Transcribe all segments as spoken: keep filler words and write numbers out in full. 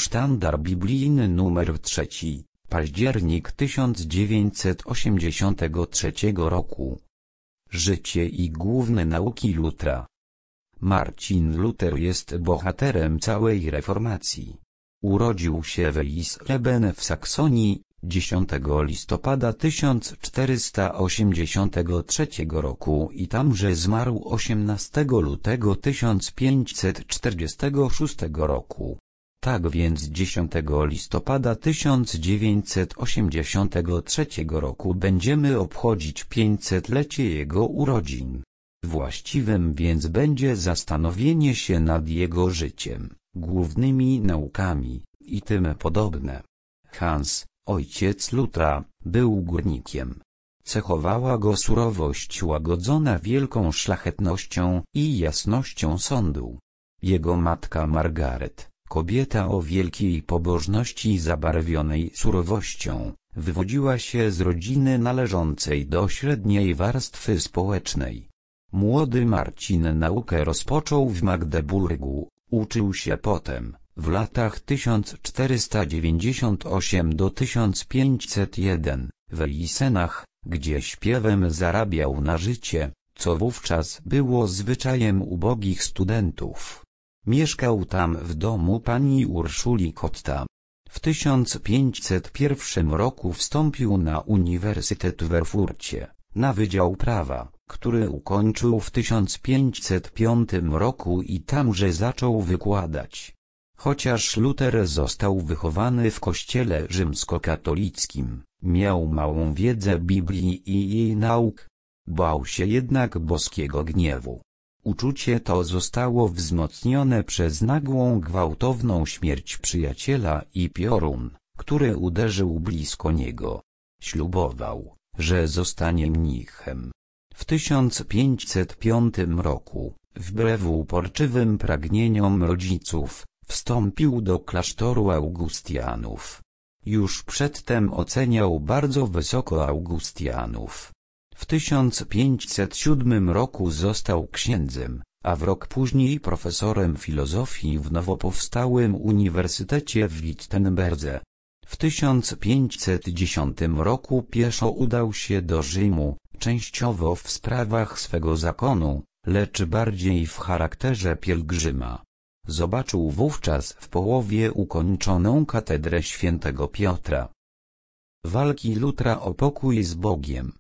Sztandar biblijny numer trzeci, październik tysiąc dziewięćset osiemdziesiątego trzeciego roku. Życie i główne nauki Lutera. Marcin Luther jest bohaterem całej reformacji. Urodził się w Eisleben w Saksonii, dziesiątego listopada tysiąc czterysta osiemdziesiątego trzeciego roku i tamże zmarł osiemnastego lutego tysiąc pięćset czterdziestego szóstego roku. Tak więc dziesiątego listopada tysiąc dziewięćset osiemdziesiątego trzeciego roku będziemy obchodzić pięćsetlecie jego urodzin. Właściwym więc będzie zastanowienie się nad jego życiem, głównymi naukami i tym podobne. Hans, ojciec Lutera, był górnikiem. Cechowała go surowość łagodzona wielką szlachetnością i jasnością sądu. Jego matka Margaret, kobieta o wielkiej pobożności zabarwionej surowością, wywodziła się z rodziny należącej do średniej warstwy społecznej. Młody Marcin naukę rozpoczął w Magdeburgu, uczył się potem, w latach tysiąc czterysta dziewięćdziesiąt osiem do tysiąc pięćset jeden, w Eisenach, gdzie śpiewem zarabiał na życie, co wówczas było zwyczajem ubogich studentów. Mieszkał tam w domu pani Urszuli Kotta. W tysiąc pięćset pierwszym roku wstąpił na Uniwersytet w Erfurcie, na Wydział Prawa, który ukończył w tysiąc pięćset piątym roku i tamże zaczął wykładać. Chociaż Luter został wychowany w kościele rzymskokatolickim, miał małą wiedzę Biblii i jej nauk. Bał się jednak boskiego gniewu. Uczucie to zostało wzmocnione przez nagłą gwałtowną śmierć przyjaciela i piorun, który uderzył blisko niego. Ślubował, że zostanie mnichem. W tysiąc pięćset piątym roku, wbrew uporczywym pragnieniom rodziców, wstąpił do klasztoru Augustianów. Już przedtem oceniał bardzo wysoko Augustianów. W tysiąc pięćset siódmym roku został księdzem, a w rok później profesorem filozofii w nowo powstałym Uniwersytecie w Wittenberdze. W tysiąc pięćset dziesiątym roku pieszo udał się do Rzymu, częściowo w sprawach swego zakonu, lecz bardziej w charakterze pielgrzyma. Zobaczył wówczas w połowie ukończoną katedrę świętego Piotra. Walki Lutera o pokój z Bogiem.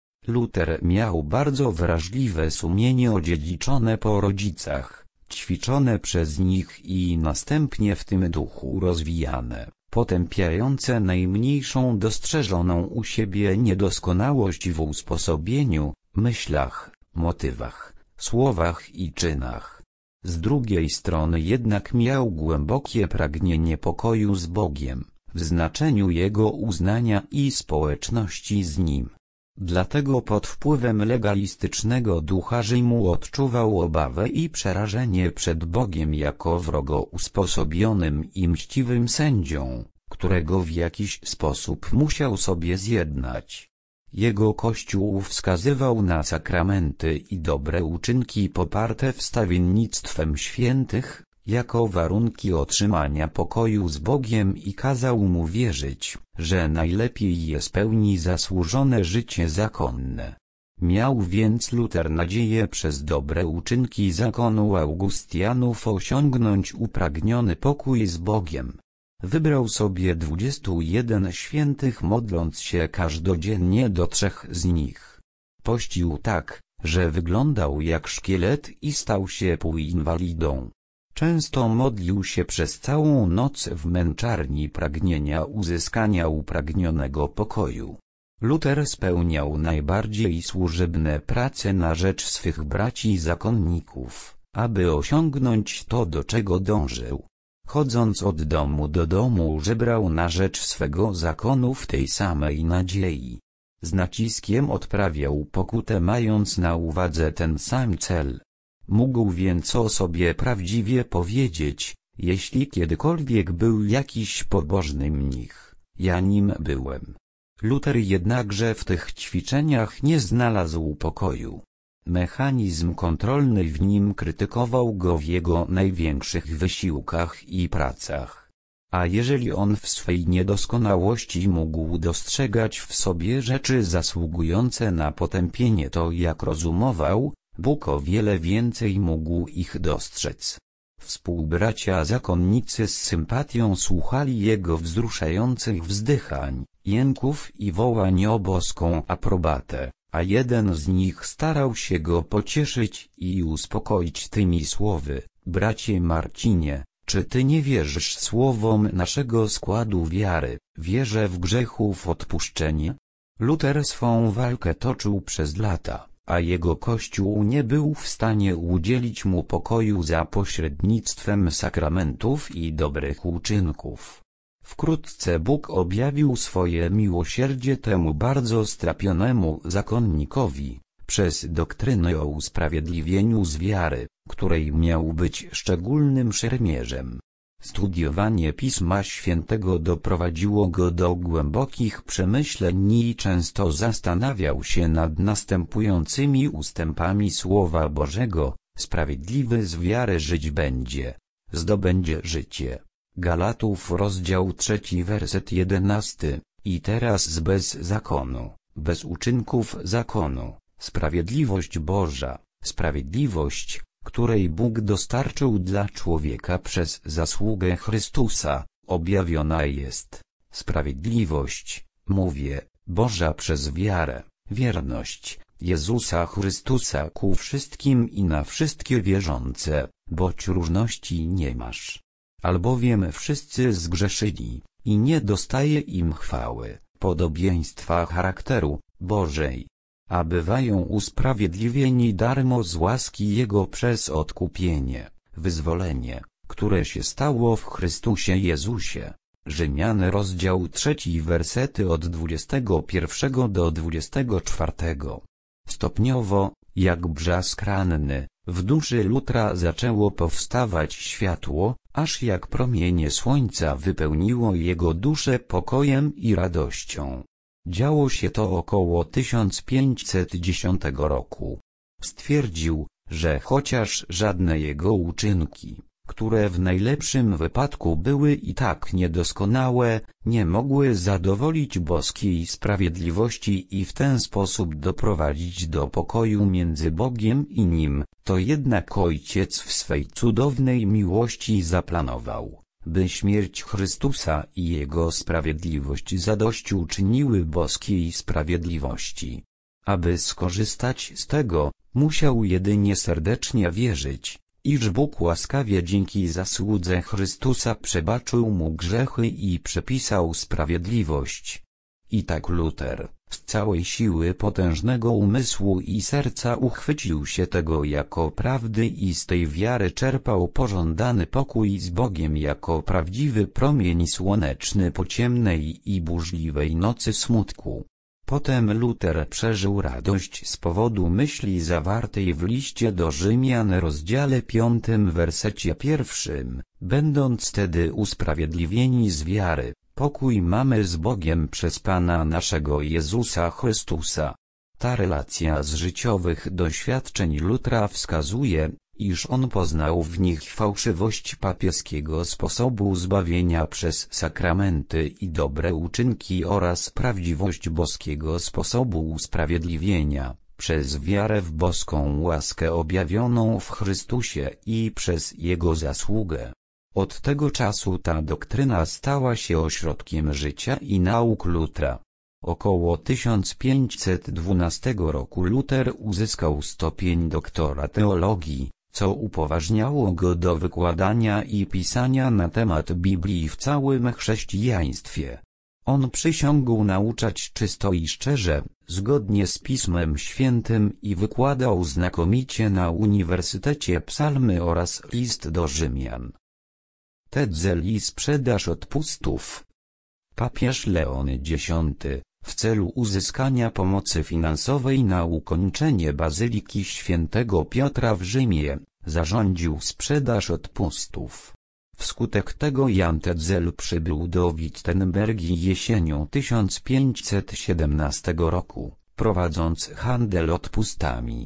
Luter miał bardzo wrażliwe sumienie odziedziczone po rodzicach, ćwiczone przez nich i następnie w tym duchu rozwijane, potępiające najmniejszą dostrzeżoną u siebie niedoskonałość w usposobieniu, myślach, motywach, słowach i czynach. Z drugiej strony jednak miał głębokie pragnienie pokoju z Bogiem, w znaczeniu Jego uznania i społeczności z Nim. Dlatego pod wpływem legalistycznego ducha Rzymu odczuwał obawę i przerażenie przed Bogiem jako wrogo usposobionym i mściwym sędzią, którego w jakiś sposób musiał sobie zjednać. Jego Kościół wskazywał na sakramenty i dobre uczynki poparte wstawiennictwem świętych, jako warunki otrzymania pokoju z Bogiem i kazał mu wierzyć, że najlepiej jest pełni zasłużone życie zakonne. Miał więc Luter nadzieję przez dobre uczynki zakonu Augustianów osiągnąć upragniony pokój z Bogiem. Wybrał sobie dwudziestu jeden świętych, modląc się każdodziennie do trzech z nich. Pościł tak, że wyglądał jak szkielet i stał się półinwalidą. Często modlił się przez całą noc w męczarni pragnienia uzyskania upragnionego pokoju. Luter spełniał najbardziej służebne prace na rzecz swych braci zakonników, aby osiągnąć to, do czego dążył. Chodząc od domu do domu, żebrał na rzecz swego zakonu w tej samej nadziei. Z naciskiem odprawiał pokutę, mając na uwadze ten sam cel. Mógł więc o sobie prawdziwie powiedzieć, jeśli kiedykolwiek był jakiś pobożny mnich, ja nim byłem. Luter jednakże w tych ćwiczeniach nie znalazł pokoju. Mechanizm kontrolny w nim krytykował go w jego największych wysiłkach i pracach. A jeżeli on w swej niedoskonałości mógł dostrzegać w sobie rzeczy zasługujące na potępienie, to jak rozumował, Bóg o wiele więcej mógł ich dostrzec. Współbracia zakonnicy z sympatią słuchali jego wzruszających wzdychań, jęków i wołań o boską aprobatę, a jeden z nich starał się go pocieszyć i uspokoić tymi słowy: bracie Marcinie, czy ty nie wierzysz słowom naszego składu wiary? Wierzę w grzechów odpuszczenie. Luter swą walkę toczył przez lata, a jego Kościół nie był w stanie udzielić mu pokoju za pośrednictwem sakramentów i dobrych uczynków. Wkrótce Bóg objawił swoje miłosierdzie temu bardzo strapionemu zakonnikowi, przez doktrynę o usprawiedliwieniu z wiary, której miał być szczególnym szermierzem. Studiowanie Pisma Świętego doprowadziło go do głębokich przemyśleń i często zastanawiał się nad następującymi ustępami Słowa Bożego: sprawiedliwy z wiary żyć będzie, zdobędzie życie. Galatów rozdział trzeci werset jedenasty. I teraz bez zakonu, bez uczynków zakonu, sprawiedliwość Boża, sprawiedliwość, której Bóg dostarczył dla człowieka przez zasługę Chrystusa, objawiona jest. Sprawiedliwość, mówię, Boża przez wiarę, wierność Jezusa Chrystusa ku wszystkim i na wszystkie wierzące, boć różności nie masz. Albowiem wszyscy zgrzeszyli, i nie dostaje im chwały, podobieństwa charakteru Bożej, a bywają usprawiedliwieni darmo z łaski Jego przez odkupienie, wyzwolenie, które się stało w Chrystusie Jezusie. Rzymian rozdział trzeci wersety od dwudziestego pierwszego do dwudziestego czwartego. Stopniowo, jak brzask ranny, w duszy Lutra zaczęło powstawać światło, aż jak promienie słońca wypełniło jego duszę pokojem i radością. Działo się to około tysiąc pięćset dziesiątego roku. Stwierdził, że chociaż żadne jego uczynki, które w najlepszym wypadku były i tak niedoskonałe, nie mogły zadowolić boskiej sprawiedliwości i w ten sposób doprowadzić do pokoju między Bogiem i nim, to jednak Ojciec w swej cudownej miłości zaplanował, by śmierć Chrystusa i Jego sprawiedliwość zadośćuczyniły boskiej sprawiedliwości. Aby skorzystać z tego, musiał jedynie serdecznie wierzyć, iż Bóg łaskawie dzięki zasłudze Chrystusa przebaczył mu grzechy i przepisał sprawiedliwość. I tak Luter, z całej siły potężnego umysłu i serca uchwycił się tego jako prawdy i z tej wiary czerpał pożądany pokój z Bogiem jako prawdziwy promień słoneczny po ciemnej i burzliwej nocy smutku. Potem Luter przeżył radość z powodu myśli zawartej w liście do Rzymian rozdziale piątym wersecie pierwszym, będąc tedy usprawiedliwieni z wiary, pokój mamy z Bogiem przez Pana naszego Jezusa Chrystusa. Ta relacja z życiowych doświadczeń Lutra wskazuje, iż on poznał w nich fałszywość papieskiego sposobu zbawienia przez sakramenty i dobre uczynki oraz prawdziwość boskiego sposobu usprawiedliwienia, przez wiarę w boską łaskę objawioną w Chrystusie i przez Jego zasługę. Od tego czasu ta doktryna stała się ośrodkiem życia i nauk Lutra. Około tysiąc pięćset dwunastego roku Luter uzyskał stopień doktora teologii, co upoważniało go do wykładania i pisania na temat Biblii w całym chrześcijaństwie. On przysiągł nauczać czysto i szczerze, zgodnie z Pismem Świętym i wykładał znakomicie na Uniwersytecie Psalmy oraz list do Rzymian. Tetzel i sprzedaż odpustów. Papież Leon Dziesiąty, w celu uzyskania pomocy finansowej na ukończenie Bazyliki Świętego Piotra w Rzymie, zarządził sprzedaż odpustów. Wskutek tego Jan Tetzel przybył do Wittenbergi jesienią tysiąc pięćset siedemnastego roku, prowadząc handel odpustami.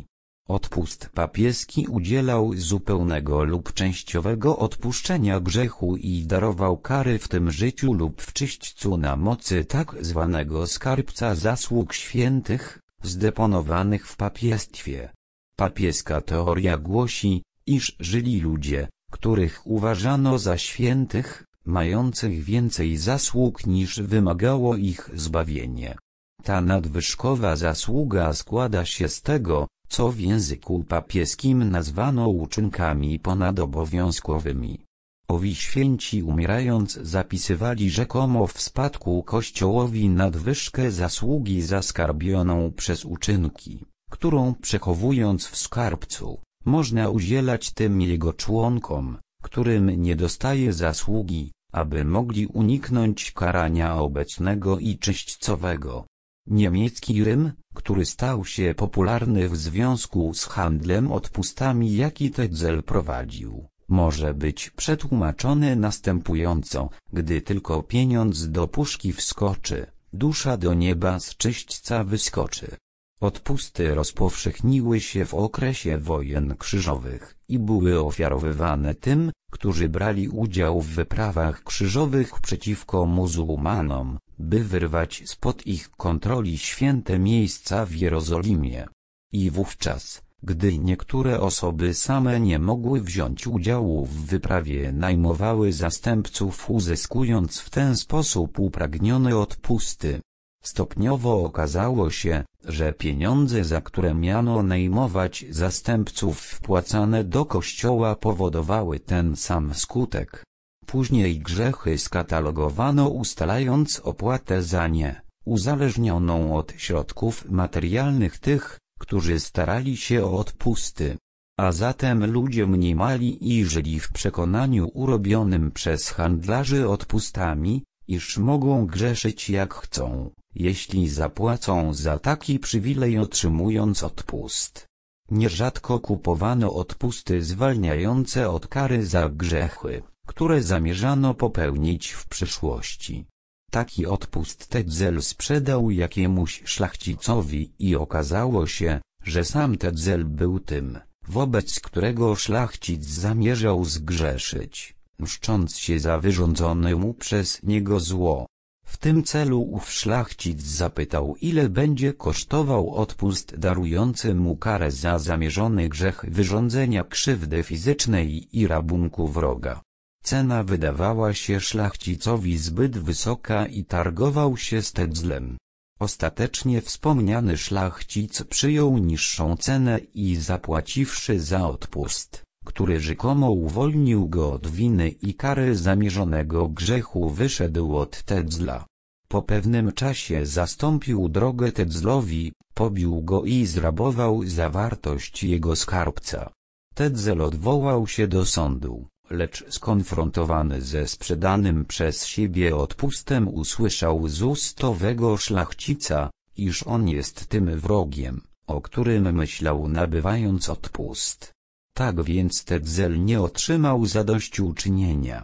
Odpust papieski udzielał zupełnego lub częściowego odpuszczenia grzechu i darował kary w tym życiu lub w czyśćcu na mocy tak zwanego skarbca zasług świętych, zdeponowanych w papiestwie. Papieska teoria głosi, iż żyli ludzie, których uważano za świętych, mających więcej zasług niż wymagało ich zbawienie. Ta nadwyżkowa zasługa składa się z tego, co w języku papieskim nazwano uczynkami ponadobowiązkowymi. Owi święci umierając zapisywali rzekomo w spadku Kościołowi nadwyżkę zasługi zaskarbioną przez uczynki, którą przechowując w skarbcu, można udzielać tym jego członkom, którym nie dostaje zasługi, aby mogli uniknąć karania obecnego i czyśćcowego. Niemiecki Rym, który stał się popularny w związku z handlem odpustami jaki Tetzel prowadził, może być przetłumaczony następująco: gdy tylko pieniądz do puszki wskoczy, dusza do nieba z czyśćca wyskoczy. Odpusty rozpowszechniły się w okresie wojen krzyżowych i były ofiarowywane tym, którzy brali udział w wyprawach krzyżowych przeciwko muzułmanom, by wyrwać spod ich kontroli święte miejsca w Jerozolimie. I wówczas, gdy niektóre osoby same nie mogły wziąć udziału w wyprawie, najmowały zastępców, uzyskując w ten sposób upragnione odpusty. Stopniowo okazało się, że pieniądze, za które miano najmować zastępców wpłacane do kościoła, powodowały ten sam skutek. Później grzechy skatalogowano, ustalając opłatę za nie, uzależnioną od środków materialnych tych, którzy starali się o odpusty. A zatem ludzie mniemali i żyli w przekonaniu urobionym przez handlarzy odpustami, iż mogą grzeszyć jak chcą, jeśli zapłacą za taki przywilej, otrzymując odpust. Nierzadko kupowano odpusty zwalniające od kary za grzechy, które zamierzano popełnić w przyszłości. Taki odpust Tetzel sprzedał jakiemuś szlachcicowi i okazało się, że sam Tetzel był tym, wobec którego szlachcic zamierzał zgrzeszyć, mszcząc się za wyrządzone mu przez niego zło. W tym celu ów szlachcic zapytał, ile będzie kosztował odpust darujący mu karę za zamierzony grzech wyrządzenia krzywdy fizycznej i rabunku wroga. Cena wydawała się szlachcicowi zbyt wysoka i targował się z Tetzlem. Ostatecznie wspomniany szlachcic przyjął niższą cenę i zapłaciwszy za odpust, który rzekomo uwolnił go od winy i kary zamierzonego grzechu, wyszedł od Tetzla. Po pewnym czasie zastąpił drogę Tetzlowi, pobił go i zrabował zawartość jego skarbca. Tetzel odwołał się do sądu, lecz skonfrontowany ze sprzedanym przez siebie odpustem usłyszał z ust owego szlachcica, iż on jest tym wrogiem, o którym myślał nabywając odpust. Tak więc Tetzel nie otrzymał zadośćuczynienia.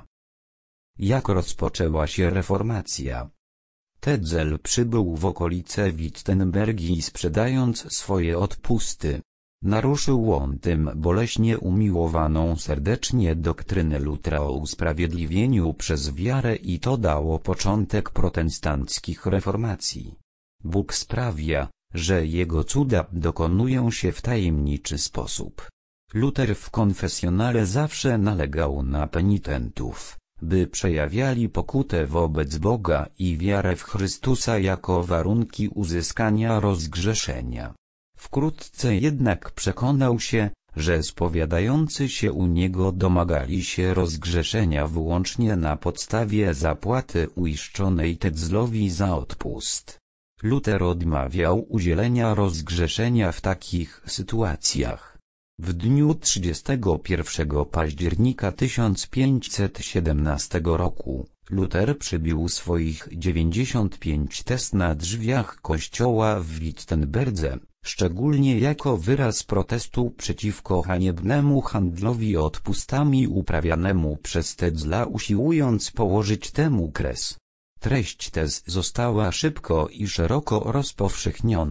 Jak rozpoczęła się reformacja? Tetzel przybył w okolice Wittenbergi, sprzedając swoje odpusty. Naruszył on tym boleśnie umiłowaną serdecznie doktrynę Lutra o usprawiedliwieniu przez wiarę i to dało początek protestanckich reformacji. Bóg sprawia, że Jego cuda dokonują się w tajemniczy sposób. Luter w konfesjonale zawsze nalegał na penitentów, by przejawiali pokutę wobec Boga i wiarę w Chrystusa jako warunki uzyskania rozgrzeszenia. Wkrótce jednak przekonał się, że spowiadający się u niego domagali się rozgrzeszenia wyłącznie na podstawie zapłaty uiszczonej Tetzlowi za odpust. Luter odmawiał udzielenia rozgrzeszenia w takich sytuacjach. W dniu trzydziestego pierwszego października tysiąc pięćset siedemnastego roku, Luter przybił swoich dziewięćdziesiąt pięć tez na drzwiach kościoła w Wittenberdze, szczególnie jako wyraz protestu przeciwko haniebnemu handlowi odpustami uprawianemu przez Tetzla, usiłując położyć temu kres. Treść tez została szybko i szeroko rozpowszechniona,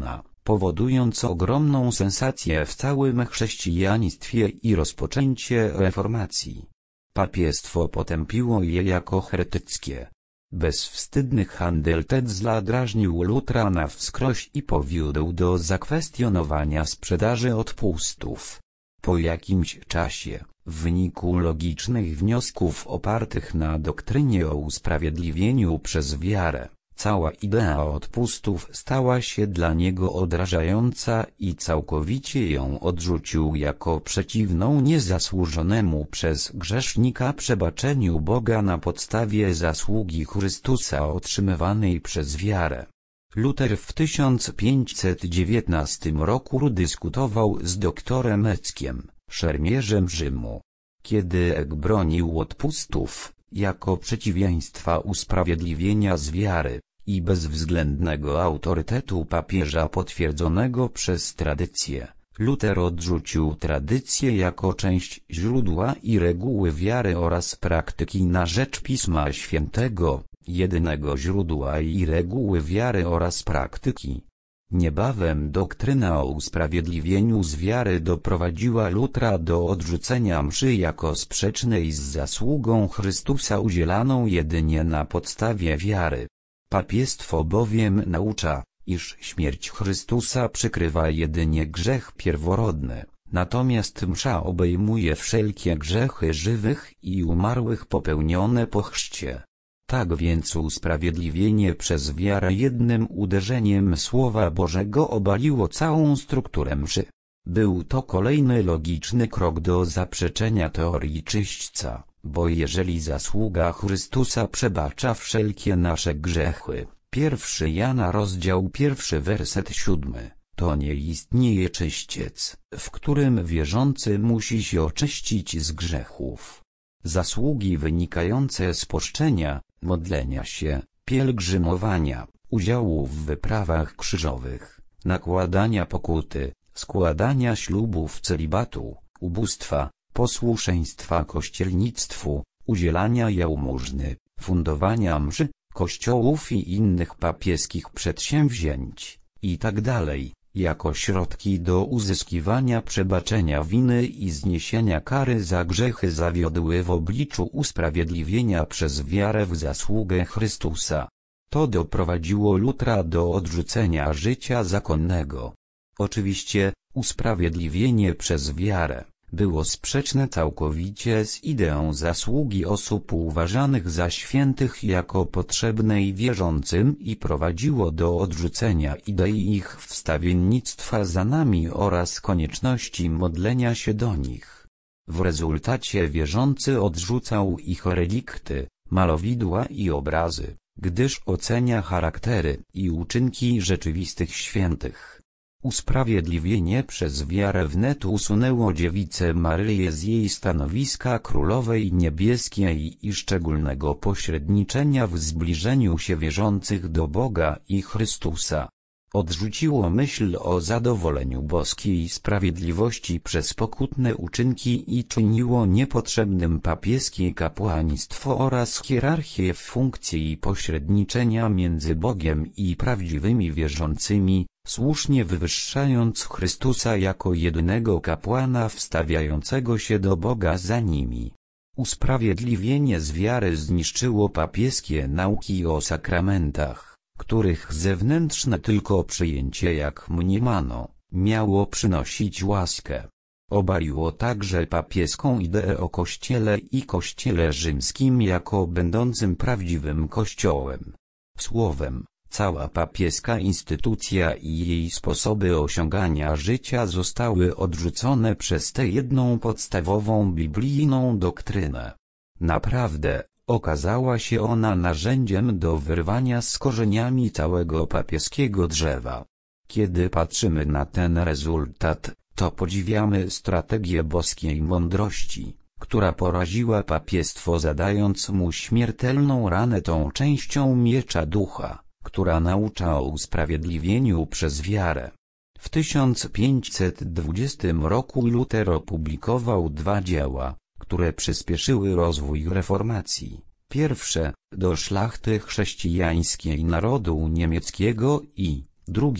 powodując ogromną sensację w całym chrześcijaństwie i rozpoczęcie reformacji. Papiestwo potępiło je jako heretyckie. Bezwstydny handel Tetzla drażnił Lutra na wskroś i powiódł do zakwestionowania sprzedaży odpustów. Po jakimś czasie, w wyniku logicznych wniosków opartych na doktrynie o usprawiedliwieniu przez wiarę, cała idea odpustów stała się dla niego odrażająca i całkowicie ją odrzucił jako przeciwną niezasłużonemu przez grzesznika przebaczeniu Boga na podstawie zasługi Chrystusa otrzymywanej przez wiarę. Luter w tysiąc pięćset dziewiętnastym roku dyskutował z doktorem Eckiem, szermierzem Rzymu. Kiedy Eck bronił odpustów, jako przeciwieństwa usprawiedliwienia z wiary, i bezwzględnego autorytetu papieża potwierdzonego przez tradycję, Luter odrzucił tradycję jako część źródła i reguły wiary oraz praktyki na rzecz Pisma Świętego, jedynego źródła i reguły wiary oraz praktyki. Niebawem doktryna o usprawiedliwieniu z wiary doprowadziła Lutra do odrzucenia mszy jako sprzecznej z zasługą Chrystusa udzielaną jedynie na podstawie wiary. Papiestwo bowiem naucza, iż śmierć Chrystusa przykrywa jedynie grzech pierworodny, natomiast msza obejmuje wszelkie grzechy żywych i umarłych popełnione po chrzcie. Tak więc usprawiedliwienie przez wiarę jednym uderzeniem Słowa Bożego obaliło całą strukturę mszy. Był to kolejny logiczny krok do zaprzeczenia teorii czyśćca, bo jeżeli zasługa Chrystusa przebacza wszelkie nasze grzechy, pierwszy Jana rozdział pierwszy werset siódmy, to nie istnieje czyściec, w którym wierzący musi się oczyścić z grzechów. Zasługi wynikające z poszczenia, modlenia się, pielgrzymowania, udziału w wyprawach krzyżowych, nakładania pokuty, składania ślubów celibatu, ubóstwa, posłuszeństwa kościelnictwu, udzielania jałmużny, fundowania mszy, kościołów i innych papieskich przedsięwzięć, itd., jako środki do uzyskiwania przebaczenia winy i zniesienia kary za grzechy zawiodły w obliczu usprawiedliwienia przez wiarę w zasługę Chrystusa. To doprowadziło Lutra do odrzucenia życia zakonnego. Oczywiście, usprawiedliwienie przez wiarę było sprzeczne całkowicie z ideą zasługi osób uważanych za świętych jako potrzebnej wierzącym i prowadziło do odrzucenia idei ich wstawiennictwa za nami oraz konieczności modlenia się do nich. W rezultacie wierzący odrzucał ich relikty, malowidła i obrazy, gdyż ocenia charaktery i uczynki rzeczywistych świętych. Usprawiedliwienie przez wiarę wnet usunęło dziewicę Maryję z jej stanowiska królowej niebieskiej i szczególnego pośredniczenia w zbliżeniu się wierzących do Boga i Chrystusa. Odrzuciło myśl o zadowoleniu boskiej sprawiedliwości przez pokutne uczynki i czyniło niepotrzebnym papieskie kapłaństwo oraz hierarchię w funkcji pośredniczenia między Bogiem i prawdziwymi wierzącymi, słusznie wywyższając Chrystusa jako jedynego kapłana wstawiającego się do Boga za nimi. Usprawiedliwienie z wiary zniszczyło papieskie nauki o sakramentach, których zewnętrzne tylko przyjęcie, jak mniemano, miało przynosić łaskę. Obaliło także papieską ideę o Kościele i Kościele rzymskim jako będącym prawdziwym Kościołem. Słowem, cała papieska instytucja i jej sposoby osiągania życia zostały odrzucone przez tę jedną podstawową biblijną doktrynę. Naprawdę, okazała się ona narzędziem do wyrwania z korzeniami całego papieskiego drzewa. Kiedy patrzymy na ten rezultat, to podziwiamy strategię boskiej mądrości, która poraziła papiestwo, zadając mu śmiertelną ranę tą częścią miecza ducha, która naucza o usprawiedliwieniu przez wiarę. W tysiąc pięćset dwudziestym roku Luter opublikował dwa dzieła, które przyspieszyły rozwój reformacji. Pierwsze, do szlachty chrześcijańskiej narodu niemieckiego i drugie,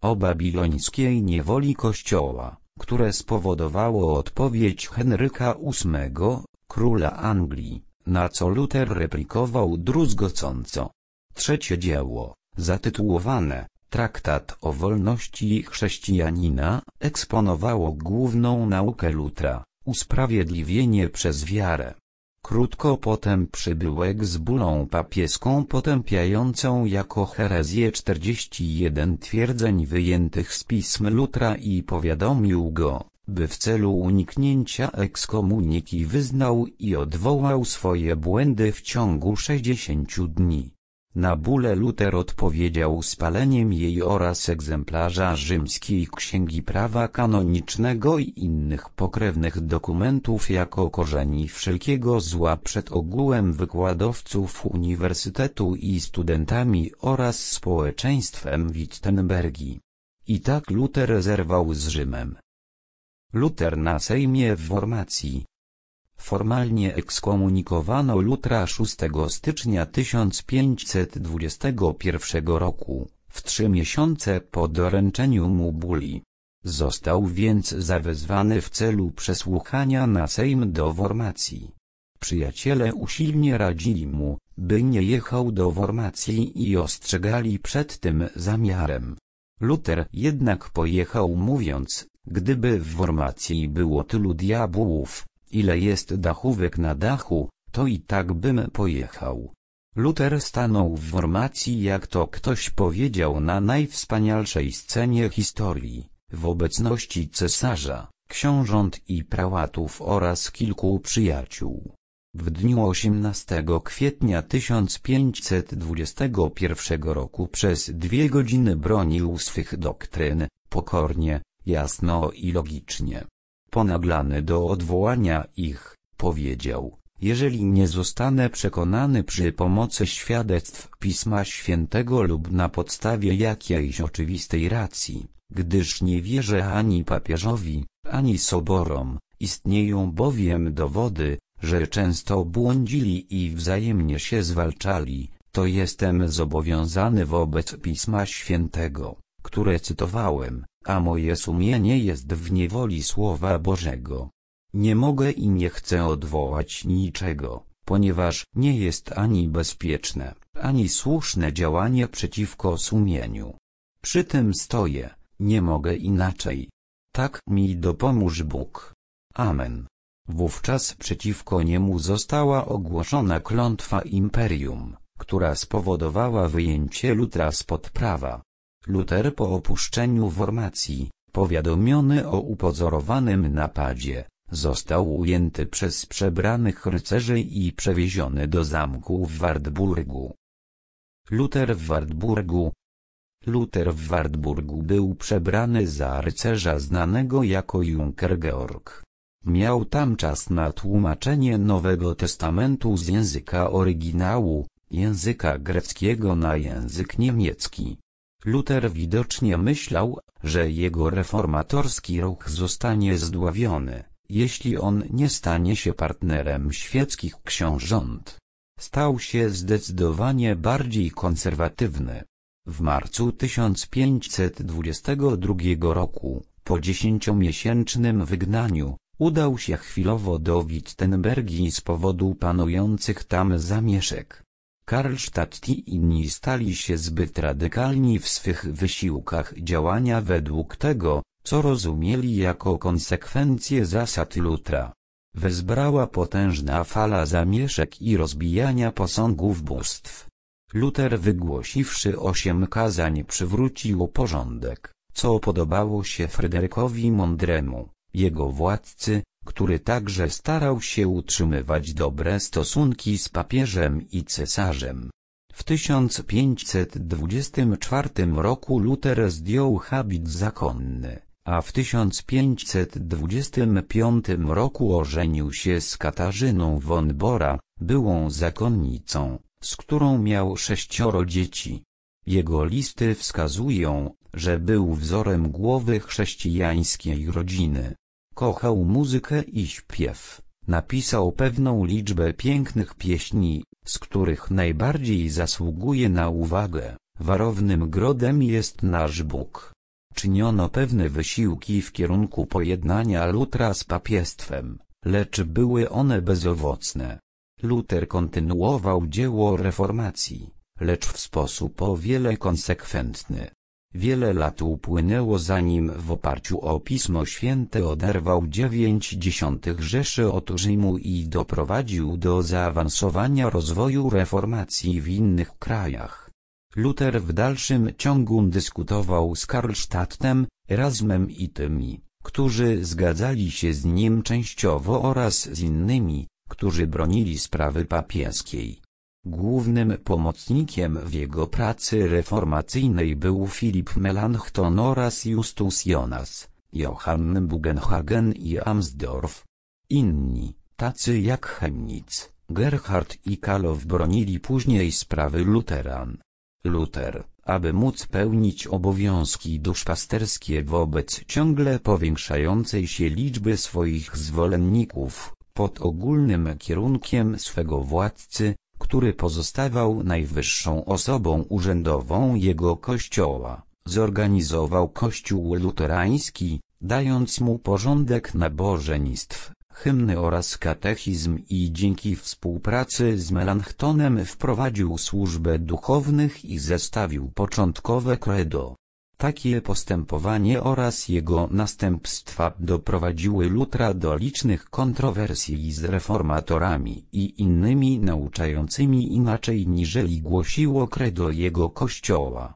o babilońskiej niewoli Kościoła, które spowodowało odpowiedź Henryka ósmego, króla Anglii, na co Luter replikował druzgocąco. Trzecie dzieło, zatytułowane Traktat o wolności chrześcijanina, eksponowało główną naukę Lutra, usprawiedliwienie przez wiarę. Krótko potem przybył z bullą papieską potępiającą jako herezję czterdzieści jeden twierdzeń wyjętych z pism Lutra i powiadomił go, by w celu uniknięcia ekskomuniki wyznał i odwołał swoje błędy w ciągu sześćdziesięciu dni. Na bullę Luter odpowiedział spaleniem jej oraz egzemplarza rzymskiej Księgi Prawa Kanonicznego i innych pokrewnych dokumentów jako korzeni wszelkiego zła przed ogółem wykładowców uniwersytetu i studentami oraz społeczeństwem Wittenbergi. I tak Luter zerwał z Rzymem. Luter na Sejmie w Wormacji. Formalnie ekskomunikowano Lutra szóstego stycznia tysiąc pięćset dwudziestego pierwszego roku, w trzy miesiące po doręczeniu mu bulli. Został więc zawezwany w celu przesłuchania na Sejm do Wormacji. Przyjaciele usilnie radzili mu, by nie jechał do Wormacji i ostrzegali przed tym zamiarem. Luter jednak pojechał, mówiąc, gdyby w Wormacji było tylu diabłów, ile jest dachówek na dachu, to i tak bym pojechał. Luter stanął w Wormacji, jak to ktoś powiedział, na najwspanialszej scenie historii, w obecności cesarza, książąt i prałatów oraz kilku przyjaciół. W dniu osiemnastego kwietnia tysiąc pięćset dwudziestego pierwszego roku przez dwie godziny bronił swych doktryn, pokornie, jasno i logicznie. Ponaglany do odwołania ich, powiedział, jeżeli nie zostanę przekonany przy pomocy świadectw Pisma Świętego lub na podstawie jakiejś oczywistej racji, gdyż nie wierzę ani papieżowi, ani soborom, istnieją bowiem dowody, że często błądzili i wzajemnie się zwalczali, to jestem zobowiązany wobec Pisma Świętego, które cytowałem, a moje sumienie jest w niewoli Słowa Bożego. Nie mogę i nie chcę odwołać niczego, ponieważ nie jest ani bezpieczne, ani słuszne działanie przeciwko sumieniu. Przy tym stoję, nie mogę inaczej. Tak mi dopomóż Bóg. Amen. Wówczas przeciwko niemu została ogłoszona klątwa imperium, która spowodowała wyjęcie Lutra spod prawa. Luter po opuszczeniu Wormacji, powiadomiony o upozorowanym napadzie, został ujęty przez przebranych rycerzy i przewieziony do zamku w Wartburgu. Luter w Wartburgu. Luter w Wartburgu był przebrany za rycerza znanego jako Junker Georg. Miał tam czas na tłumaczenie Nowego Testamentu z języka oryginału, języka greckiego na język niemiecki. Luter widocznie myślał, że jego reformatorski ruch zostanie zdławiony, jeśli on nie stanie się partnerem świeckich książąt. Stał się zdecydowanie bardziej konserwatywny. W marcu tysiąc pięćset dwudziestego drugiego roku, po dziesięciomiesięcznym wygnaniu, udał się chwilowo do Wittenbergii z powodu panujących tam zamieszek. Karlstadt i inni stali się zbyt radykalni w swych wysiłkach działania według tego, co rozumieli jako konsekwencje zasad Lutra. Wezbrała potężna fala zamieszek i rozbijania posągów bóstw. Luter, wygłosiwszy osiem kazań, przywrócił porządek, co podobało się Fryderykowi Mądremu, jego władcy, który także starał się utrzymywać dobre stosunki z papieżem i cesarzem. W tysiąc pięćset dwudziestym czwartym roku Luter zdjął habit zakonny, a w tysiąc pięćset dwudziestym piątym roku ożenił się z Katarzyną von Bora, byłą zakonnicą, z którą miał sześcioro dzieci. Jego listy wskazują, że był wzorem głowy chrześcijańskiej rodziny. Kochał muzykę i śpiew, napisał pewną liczbę pięknych pieśni, z których najbardziej zasługuje na uwagę: Warownym grodem jest nasz Bóg. Czyniono pewne wysiłki w kierunku pojednania Lutra z papiestwem, lecz były one bezowocne. Luter kontynuował dzieło reformacji, lecz w sposób o wiele konsekwentny. Wiele lat upłynęło, zanim w oparciu o Pismo Święte oderwał dziewięć dziesiątych Rzeszy od Rzymu i doprowadził do zaawansowania rozwoju reformacji w innych krajach. Luter w dalszym ciągu dyskutował z Karlsztattem, Erazmem i tymi, którzy zgadzali się z nim częściowo, oraz z innymi, którzy bronili sprawy papieskiej. Głównym pomocnikiem w jego pracy reformacyjnej był Filip Melanchthon oraz Justus Jonas, Johann Bugenhagen i Amsdorf. Inni, tacy jak Chemnitz, Gerhard i Kalow, bronili później sprawy luteran. Luter, aby móc pełnić obowiązki duszpasterskie wobec ciągle powiększającej się liczby swoich zwolenników, pod ogólnym kierunkiem swego władcy, który pozostawał najwyższą osobą urzędową jego kościoła, zorganizował kościół luterański, dając mu porządek nabożeństw, hymny oraz katechizm, i dzięki współpracy z Melanchtonem wprowadził służbę duchownych i zestawił początkowe credo. Takie postępowanie oraz jego następstwa doprowadziły Lutra do licznych kontrowersji z reformatorami i innymi nauczającymi inaczej niżeli głosiło credo jego kościoła.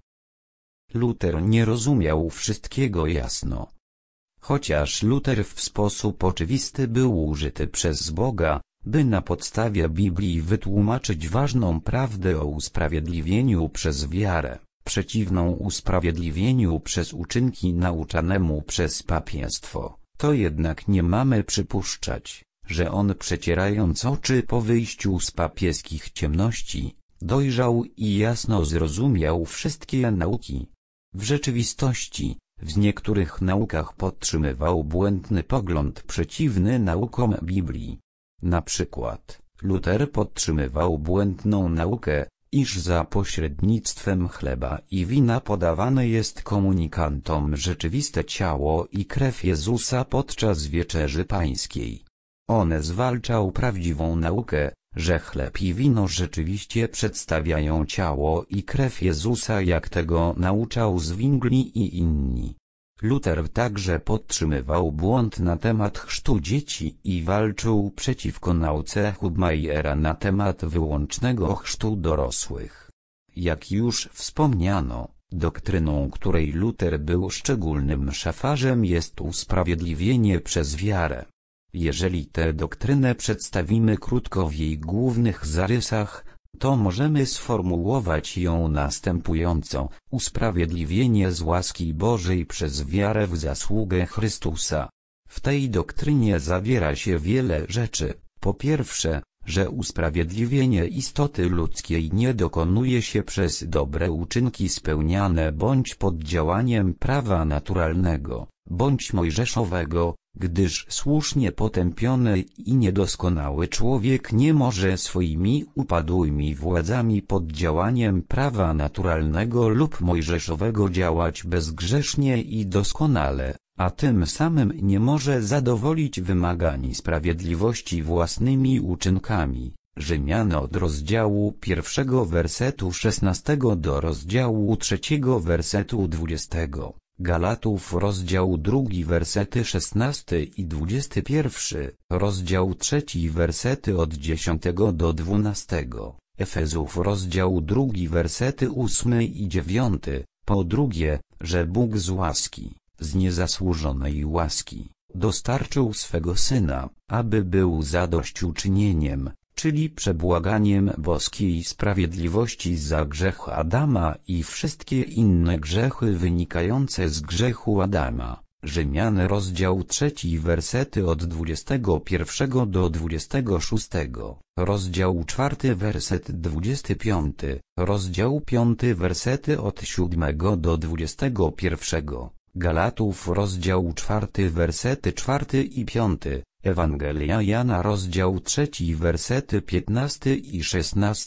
Luter nie rozumiał wszystkiego jasno. Chociaż Luter w sposób oczywisty był użyty przez Boga, by na podstawie Biblii wytłumaczyć ważną prawdę o usprawiedliwieniu przez wiarę, przeciwną usprawiedliwieniu przez uczynki nauczanemu przez papiestwo, to jednak nie mamy przypuszczać, że on, przecierając oczy po wyjściu z papieskich ciemności, dojrzał i jasno zrozumiał wszystkie nauki. W rzeczywistości, w niektórych naukach podtrzymywał błędny pogląd przeciwny naukom Biblii. Na przykład, Luter podtrzymywał błędną naukę, iż za pośrednictwem chleba i wina podawane jest komunikantom rzeczywiste ciało i krew Jezusa podczas wieczerzy pańskiej. On zwalczał prawdziwą naukę, że chleb i wino rzeczywiście przedstawiają ciało i krew Jezusa, jak tego nauczał Zwingli i inni. Luter także podtrzymywał błąd na temat chrztu dzieci i walczył przeciwko nauce Hubmajera na temat wyłącznego chrztu dorosłych. Jak już wspomniano, doktryną, której Luter był szczególnym szafarzem, jest usprawiedliwienie przez wiarę. Jeżeli tę doktrynę przedstawimy krótko w jej głównych zarysach, to możemy sformułować ją następująco: usprawiedliwienie z łaski Bożej przez wiarę w zasługę Chrystusa. W tej doktrynie zawiera się wiele rzeczy. Po pierwsze, że usprawiedliwienie istoty ludzkiej nie dokonuje się przez dobre uczynki spełniane bądź pod działaniem prawa naturalnego, bądź mojżeszowego, gdyż słusznie potępiony i niedoskonały człowiek nie może swoimi upadłymi władzami pod działaniem prawa naturalnego lub mojżeszowego działać bezgrzesznie i doskonale, a tym samym nie może zadowolić wymagań sprawiedliwości własnymi uczynkami. Rzymian od rozdziału pierwszego wersetu szesnastego do rozdziału trzeciego wersetu dwudziestego. Galatów rozdział drugi wersety szesnasty i dwudziesty pierwszy, rozdział trzeci wersety od dziesiątego do dwunastego, Efezów rozdział drugi wersety ósmy i dziewiąty, po drugie, że Bóg z łaski, z niezasłużonej łaski, dostarczył swego Syna, aby był zadośćuczynieniem, czyli przebłaganiem boskiej sprawiedliwości za grzech Adama i wszystkie inne grzechy wynikające z grzechu Adama. Rzymian rozdział trzeci wersety od dwudziestego pierwszego do dwudziestego szóstego, rozdział czwarty werset dwudziesty piąty, rozdział piąty wersety od siódmego do dwudziestego pierwszego, Galatów rozdział czwarty wersety czwarty i piąty, Ewangelia Jana rozdział trzeci wersety piętnasty i szesnasty,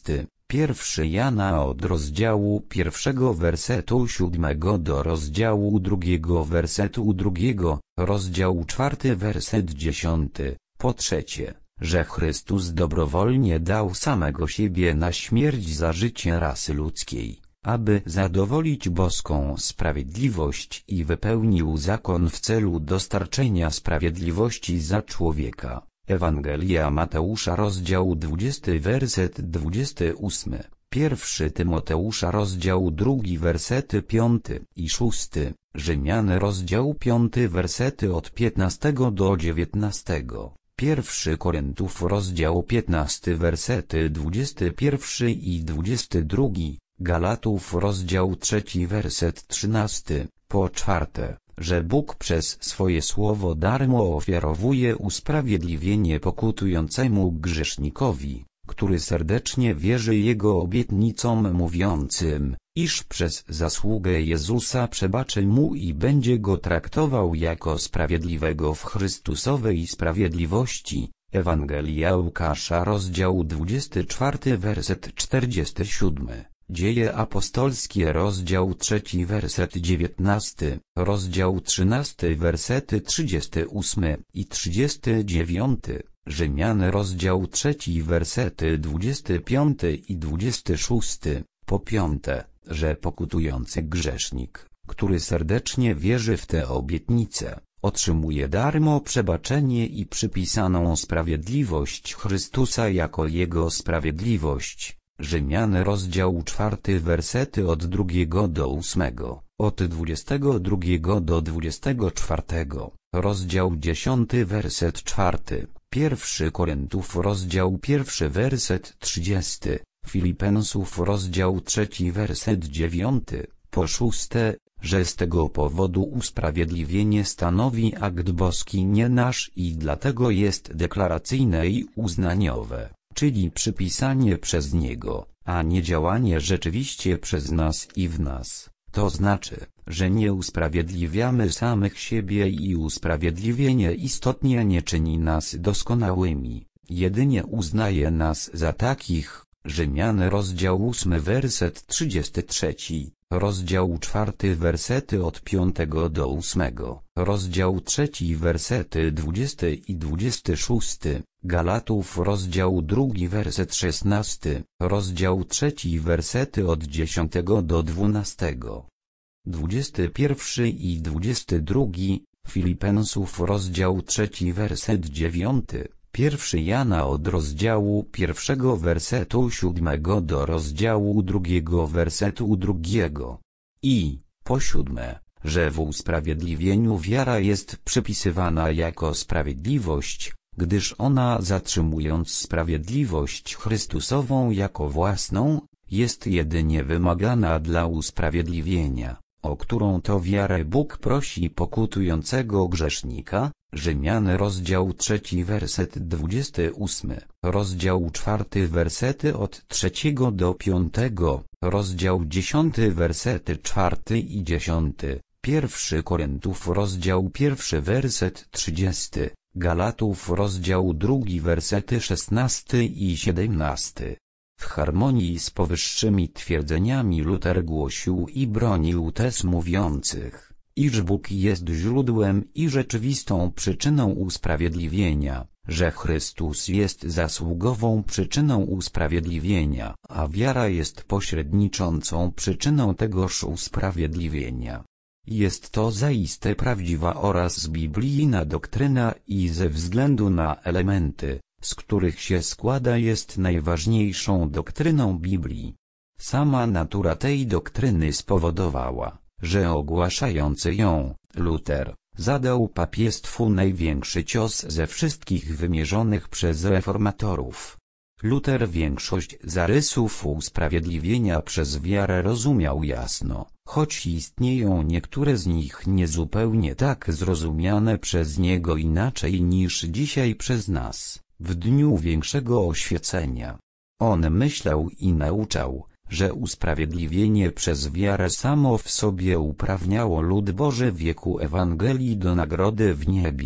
Pierwszy Jana od rozdziału pierwszego wersetu siódmego do rozdziału drugiego wersetu drugiego, rozdział czwarty werset dziesiąty. Po trzecie, że Chrystus dobrowolnie dał samego siebie na śmierć za życie rasy ludzkiej, aby zadowolić boską sprawiedliwość i wypełnił zakon w celu dostarczenia sprawiedliwości za człowieka. Ewangelia Mateusza rozdział dwudziesty werset dwudziesty ósmy, pierwszy Tymoteusza rozdział drugi wersety piąty i szósty, Rzymian rozdział piąty wersety od piętnastego do dziewiętnastego, pierwszy Koryntów rozdział piętnasty wersety dwudziesty pierwszy i dwudziesty drugi, Galatów rozdział trzeci werset trzynasty, po czwarte, że Bóg przez swoje słowo darmo ofiarowuje usprawiedliwienie pokutującemu grzesznikowi, który serdecznie wierzy Jego obietnicom mówiącym, iż przez zasługę Jezusa przebaczy mu i będzie go traktował jako sprawiedliwego w Chrystusowej sprawiedliwości. Ewangelia Łukasza rozdział dwudziesty czwarty werset czterdziesty siódmy. Dzieje apostolskie rozdział trzeci werset dziewiętnasty, rozdział trzynasty wersety trzydziesty ósmy i trzydziesty dziewiąty, Rzymian rozdział trzeci wersety dwudziesty piąty i dwudziesty szósty, po piąte, że pokutujący grzesznik, który serdecznie wierzy w te obietnice, otrzymuje darmo przebaczenie i przypisaną sprawiedliwość Chrystusa jako Jego sprawiedliwość. Rzymian rozdział czwarty wersety od drugiego do ósmego, od dwudziestego drugiego do dwudziestego czwartego, rozdział dziesiąty werset czwarty, pierwszy Koryntów rozdział pierwszy werset trzydziesty, Filipensów rozdział trzeci werset dziewiąty, po szóste, że z tego powodu usprawiedliwienie stanowi akt boski nie nasz i dlatego jest deklaracyjne i uznaniowe, czyli przypisanie przez Niego, a nie działanie rzeczywiście przez nas i w nas. To znaczy, że nie usprawiedliwiamy samych siebie i usprawiedliwienie istotnie nie czyni nas doskonałymi, jedynie uznaje nas za takich. Rzymian rozdział ósmy werset trzydziesty trzeci, rozdział czwarty wersety od piątego do ósmego, rozdział trzeci wersety dwudziesty i dwudziesty szósty, Galatów rozdział drugi werset szesnasty, rozdział trzeci wersety od dziesiątego do dwunastego, dwudziesty pierwszy i dwudziesty drugi, Filipensów rozdział trzeci werset dziewiąty, pierwszy Jana od rozdziału pierwszego wersetu siódmego do rozdziału drugiego wersetu drugiego. I, po siódme, że w usprawiedliwieniu wiara jest przypisywana jako sprawiedliwość, gdyż ona zatrzymując sprawiedliwość Chrystusową jako własną, jest jedynie wymagana dla usprawiedliwienia, o którą to wiarę Bóg prosi pokutującego grzesznika. Rzymian rozdział trzeci werset dwudziesty ósmy, rozdział czwarty wersety od trzeciego do piątego, rozdział dziesiąty wersety czwarty i dziesiąty, pierwszy Koryntów rozdział pierwszy werset trzydziesty, Galatów rozdział drugi wersety szesnasty i siedemnasty. W harmonii z powyższymi twierdzeniami Luter głosił i bronił tez mówiących, iż Bóg jest źródłem i rzeczywistą przyczyną usprawiedliwienia, że Chrystus jest zasługową przyczyną usprawiedliwienia, a wiara jest pośredniczącą przyczyną tegoż usprawiedliwienia. Jest to zaiste prawdziwa oraz biblijna doktryna i ze względu na elementy, z których się składa, jest najważniejszą doktryną Biblii. Sama natura tej doktryny spowodowała, że ogłaszający ją, Luter, zadał papiestwu największy cios ze wszystkich wymierzonych przez reformatorów. Luter większość zarysów usprawiedliwienia przez wiarę rozumiał jasno, choć istnieją niektóre z nich niezupełnie tak zrozumiane przez niego inaczej niż dzisiaj przez nas, w dniu większego oświecenia. On myślał i nauczał, że usprawiedliwienie przez wiarę samo w sobie uprawniało lud Boży wieku Ewangelii do nagrody w niebie,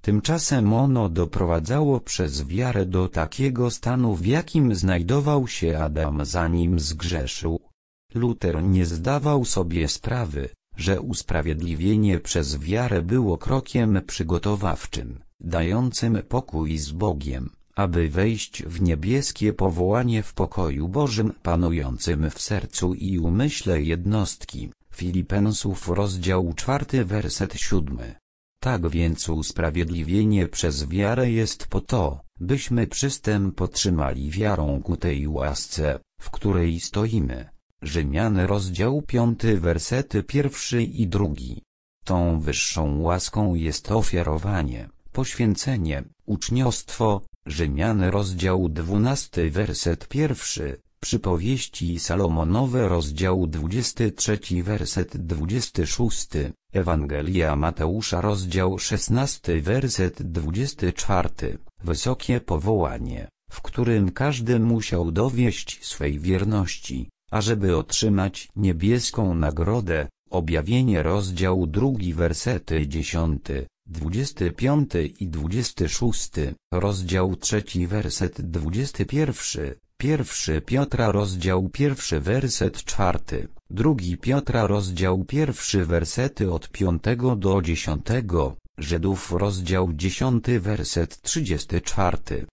Tymczasem ono doprowadzało przez wiarę do takiego stanu, w jakim znajdował się Adam, zanim zgrzeszył. Luter nie zdawał sobie sprawy, że usprawiedliwienie przez wiarę było krokiem przygotowawczym, dającym pokój z Bogiem, aby wejść w niebieskie powołanie w pokoju Bożym panującym w sercu i umyśle jednostki. Filipensów rozdział czwarty werset siódmy. Tak więc usprawiedliwienie przez wiarę jest po to, byśmy przystęp otrzymali wiarą ku tej łasce, w której stoimy. Rzymian rozdział piąty wersety pierwszy i drugi. Tą wyższą łaską jest ofiarowanie, poświęcenie, uczniostwo. Rzymian rozdział dwunasty werset pierwszy, przypowieści Salomonowe rozdział dwudziesty trzeci werset dwudziesty szósty, Ewangelia Mateusza rozdział szesnasty werset dwudziesty czwarty, wysokie powołanie, w którym każdy musiał dowieść swej wierności, ażeby otrzymać niebieską nagrodę. Objawienie rozdział drugi wersety dziesiąty, dwudziesty piąty i dwudziesty szósty, rozdział trzeci werset dwudziesty pierwszy, pierwszy Piotra rozdział pierwszy werset czwarty, drugi Piotra rozdział pierwszy wersety od piątego do dziesiątego, Żydów rozdział dziesiąty werset trzydziesty czwarty.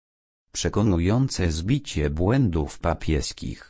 Przekonujące zbicie błędów papieskich.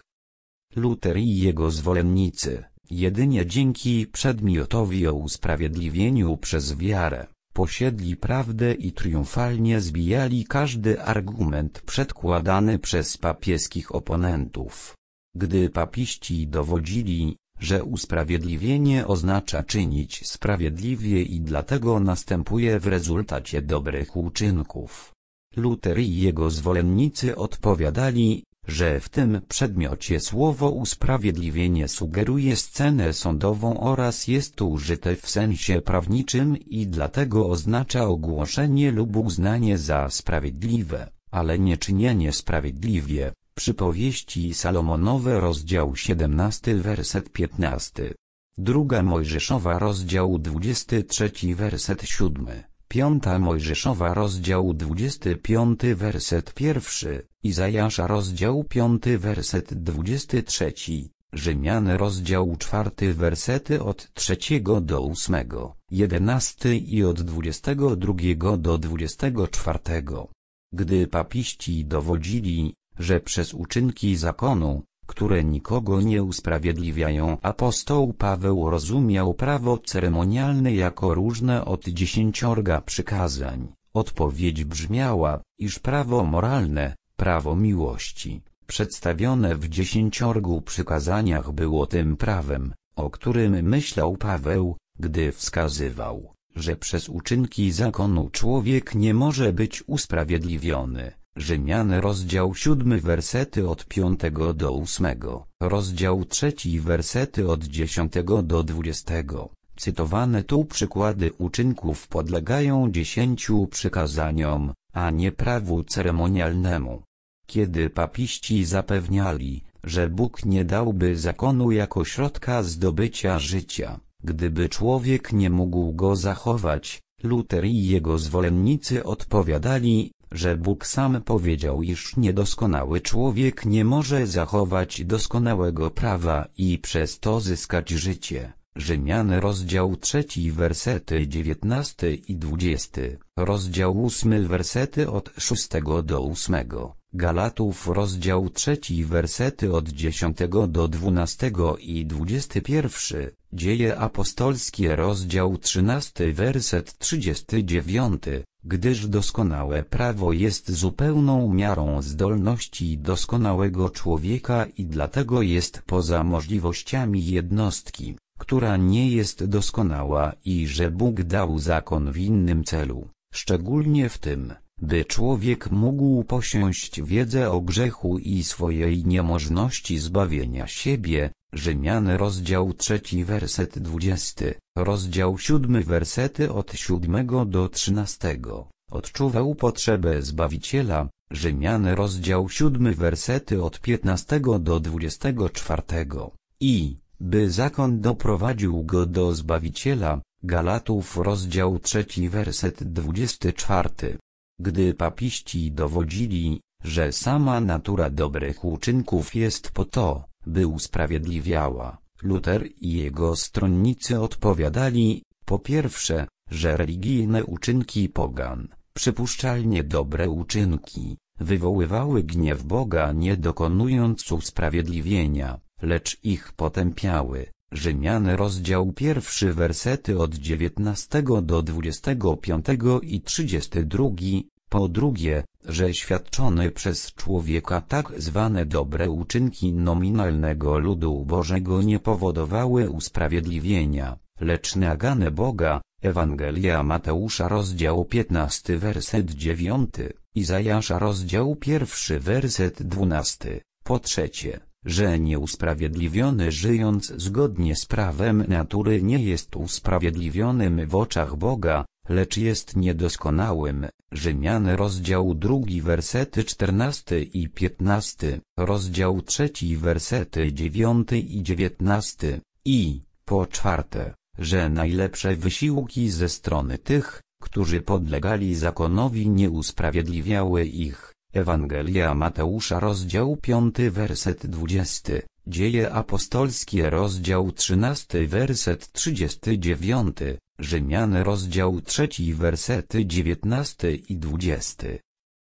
Luter i jego zwolennicy, jedynie dzięki przedmiotowi o usprawiedliwieniu przez wiarę, posiedli prawdę i triumfalnie zbijali każdy argument przedkładany przez papieskich oponentów. Gdy papiści dowodzili, że usprawiedliwienie oznacza czynić sprawiedliwie i dlatego następuje w rezultacie dobrych uczynków, Luter i jego zwolennicy odpowiadali, że w tym przedmiocie słowo usprawiedliwienie sugeruje scenę sądową oraz jest tu użyte w sensie prawniczym i dlatego oznacza ogłoszenie lub uznanie za sprawiedliwe, ale nie czynienie sprawiedliwie. Przypowieści Salomonowe rozdział siedemnasty werset piętnasty. Druga Mojżeszowa rozdział dwudziesty trzeci werset siódmy. Piąta Mojżeszowa rozdział dwudziesty piąty werset pierwszy, Izajasza rozdział piąty werset dwudziesty trzeci, Rzymian rozdział czwarty wersety od trzeciego do ósmego, jedenasty i od dwudziestego drugiego do dwudziestego czwartego. Gdy papiści dowodzili, że przez uczynki zakonu, które nikogo nie usprawiedliwiają, apostoł Paweł rozumiał prawo ceremonialne jako różne od dziesięciorga przykazań, odpowiedź brzmiała, iż prawo moralne, prawo miłości, przedstawione w dziesięciorgu przykazaniach było tym prawem, o którym myślał Paweł, gdy wskazywał, że przez uczynki zakonu człowiek nie może być usprawiedliwiony. Rzymian rozdział siódmy wersety od piątego do ósmego, rozdział trzeci wersety od dziesiątego do dwudziestego. Cytowane tu przykłady uczynków podlegają dziesięciu przykazaniom, a nie prawu ceremonialnemu. Kiedy papiści zapewniali, że Bóg nie dałby zakonu jako środka zdobycia życia, gdyby człowiek nie mógł go zachować, Luter i jego zwolennicy odpowiadali, że Bóg sam powiedział, iż niedoskonały człowiek nie może zachować doskonałego prawa i przez to zyskać życie. Rzymian rozdział trzeci wersety dziewiętnasty i dwudziesty, rozdział ósmy wersety od szóstego do ósmego, Galatów rozdział trzeci wersety od dziesiątego do dwunastego i dwudziesty pierwszy, Dzieje apostolskie rozdział trzynasty werset trzydziesty dziewiąty, gdyż doskonałe prawo jest zupełną miarą zdolności doskonałego człowieka i dlatego jest poza możliwościami jednostki, która nie jest doskonała i że Bóg dał zakon w innym celu, szczególnie w tym, by człowiek mógł posiąść wiedzę o grzechu i swojej niemożności zbawienia siebie. Rzymian rozdział trzeci werset dwudziesty, rozdział siódmy wersety od siódmego do trzynastego. Odczuwał potrzebę Zbawiciela. Rzymian rozdział siódmy wersety od piętnastego do dwudziestego czwartego. I, by zakon doprowadził go do Zbawiciela, Galatów rozdział trzeci werset dwudziesty czwarty. Gdy papiści dowodzili, że sama natura dobrych uczynków jest po to, by usprawiedliwiała, Luter i jego stronnicy odpowiadali, po pierwsze, że religijne uczynki pogan, przypuszczalnie dobre uczynki, wywoływały gniew Boga nie dokonując usprawiedliwienia, lecz ich potępiały. Rzymian rozdział pierwszy wersety od dziewiętnastego do dwudziestego piątego i trzydziesty drugi. Po drugie, że świadczone przez człowieka tak zwane dobre uczynki nominalnego ludu Bożego nie powodowały usprawiedliwienia, lecz nagane Boga. Ewangelia Mateusza rozdział piętnasty werset dziewiąty, Izajasza rozdział pierwszy werset dwunasty. Po trzecie, że nieusprawiedliwiony żyjąc zgodnie z prawem natury nie jest usprawiedliwionym w oczach Boga, lecz jest niedoskonałym. Rzymian rozdział drugi wersety czternasty i piętnasty, rozdział trzeci wersety dziewiąty i dziewiętnasty. I, po czwarte, że najlepsze wysiłki ze strony tych, którzy podlegali zakonowi nie usprawiedliwiały ich. Ewangelia Mateusza rozdział piąty werset dwudziesty, Dzieje apostolskie rozdział trzynasty werset trzydziesty dziewiąty, Rzymian rozdział trzeci wersety dziewiętnasty i dwudziesty.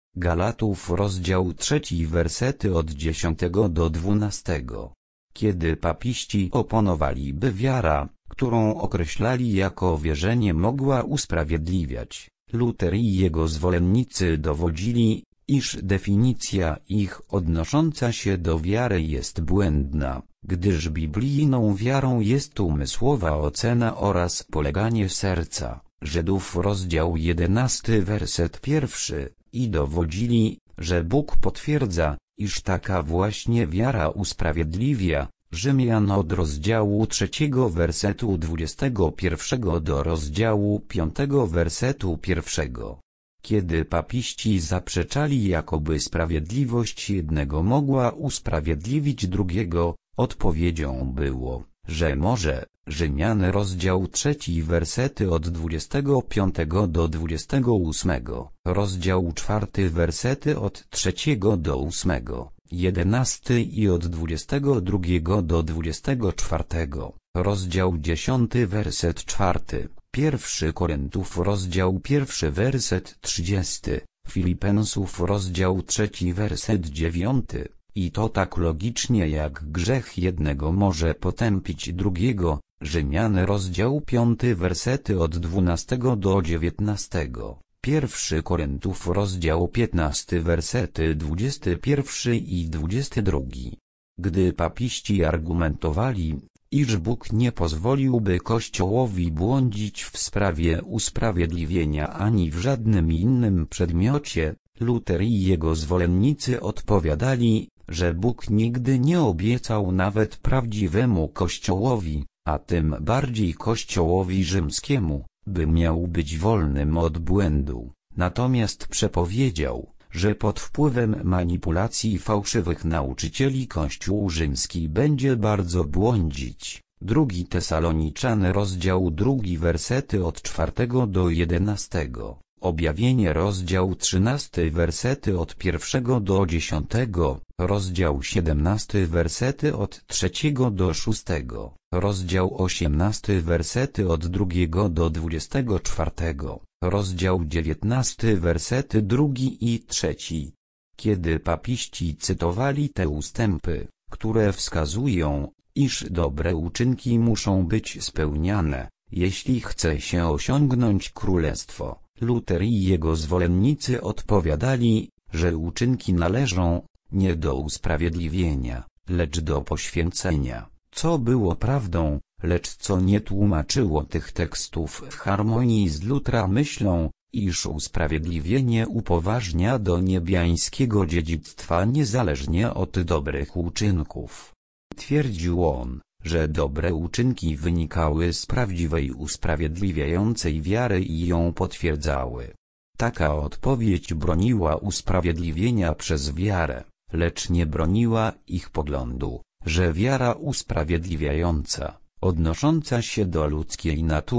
Galatów rozdział trzeci wersety od dziesiątego do dwunastego. Kiedy papiści oponowali, by wiara, którą określali jako wierzenie, mogła usprawiedliwiać, Luter i jego zwolennicy dowodzili, iż definicja ich odnosząca się do wiary jest błędna, gdyż biblijną wiarą jest umysłowa ocena oraz poleganie serca. Żydów rozdział jedenasty werset pierwszy, i dowodzili, że Bóg potwierdza, iż taka właśnie wiara usprawiedliwia. Rzymian od rozdziału trzeciego wersetu dwudziestego pierwszego do rozdziału piątego wersetu pierwszego. Kiedy papiści zaprzeczali, jakoby sprawiedliwość jednego mogła usprawiedliwić drugiego, odpowiedzią było, że może. Rzymian rozdział trzeci wersety od dwudziestego piątego do dwudziestego ósmego, rozdział czwarty wersety od trzeciego do ósmego, jedenasty i od dwudziestego drugiego do dwudziestego czwartego, rozdział dziesiąty werset czwarty. Pierwszy Koryntów rozdział pierwszy werset trzydziesty, Filipensów rozdział trzeci werset dziewiąty, i to tak logicznie jak grzech jednego może potępić drugiego. Rzymian rozdział piąty wersety od dwunastego do dziewiętnastego, Pierwszy Koryntów rozdział piętnasty wersety dwudziesty pierwszy i dwudziesty drugi. Gdy papiści argumentowali, iż Bóg nie pozwoliłby Kościołowi błądzić w sprawie usprawiedliwienia ani w żadnym innym przedmiocie, Luter i jego zwolennicy odpowiadali, że Bóg nigdy nie obiecał nawet prawdziwemu Kościołowi, a tym bardziej Kościołowi rzymskiemu, by miał być wolnym od błędu, natomiast przepowiedział, że pod wpływem manipulacji fałszywych nauczycieli Kościół rzymski będzie bardzo błądzić. Drugi Tesaloniczan rozdział drugi wersety od czwartego do jedenastego. Objawienie rozdział trzynasty wersety od pierwszego do dziesiątego, rozdział siedemnasty wersety od trzeciego do szóstego, rozdział osiemnasty wersety od drugiego do dwudziestego czwartego, rozdział dziewiętnasty wersety drugi i trzeci. Kiedy papiści cytowali te ustępy, które wskazują, iż dobre uczynki muszą być spełniane, jeśli chce się osiągnąć królestwo, Luter i jego zwolennicy odpowiadali, że uczynki należą, nie do usprawiedliwienia, lecz do poświęcenia, co było prawdą, lecz co nie tłumaczyło tych tekstów w harmonii z Lutra myślą, iż usprawiedliwienie upoważnia do niebiańskiego dziedzictwa niezależnie od dobrych uczynków. Twierdził on, że dobre uczynki wynikały z prawdziwej usprawiedliwiającej wiary i ją potwierdzały. Taka odpowiedź broniła usprawiedliwienia przez wiarę, lecz nie broniła ich poglądu, że wiara usprawiedliwiająca, odnosząca się do ludzkiej natury,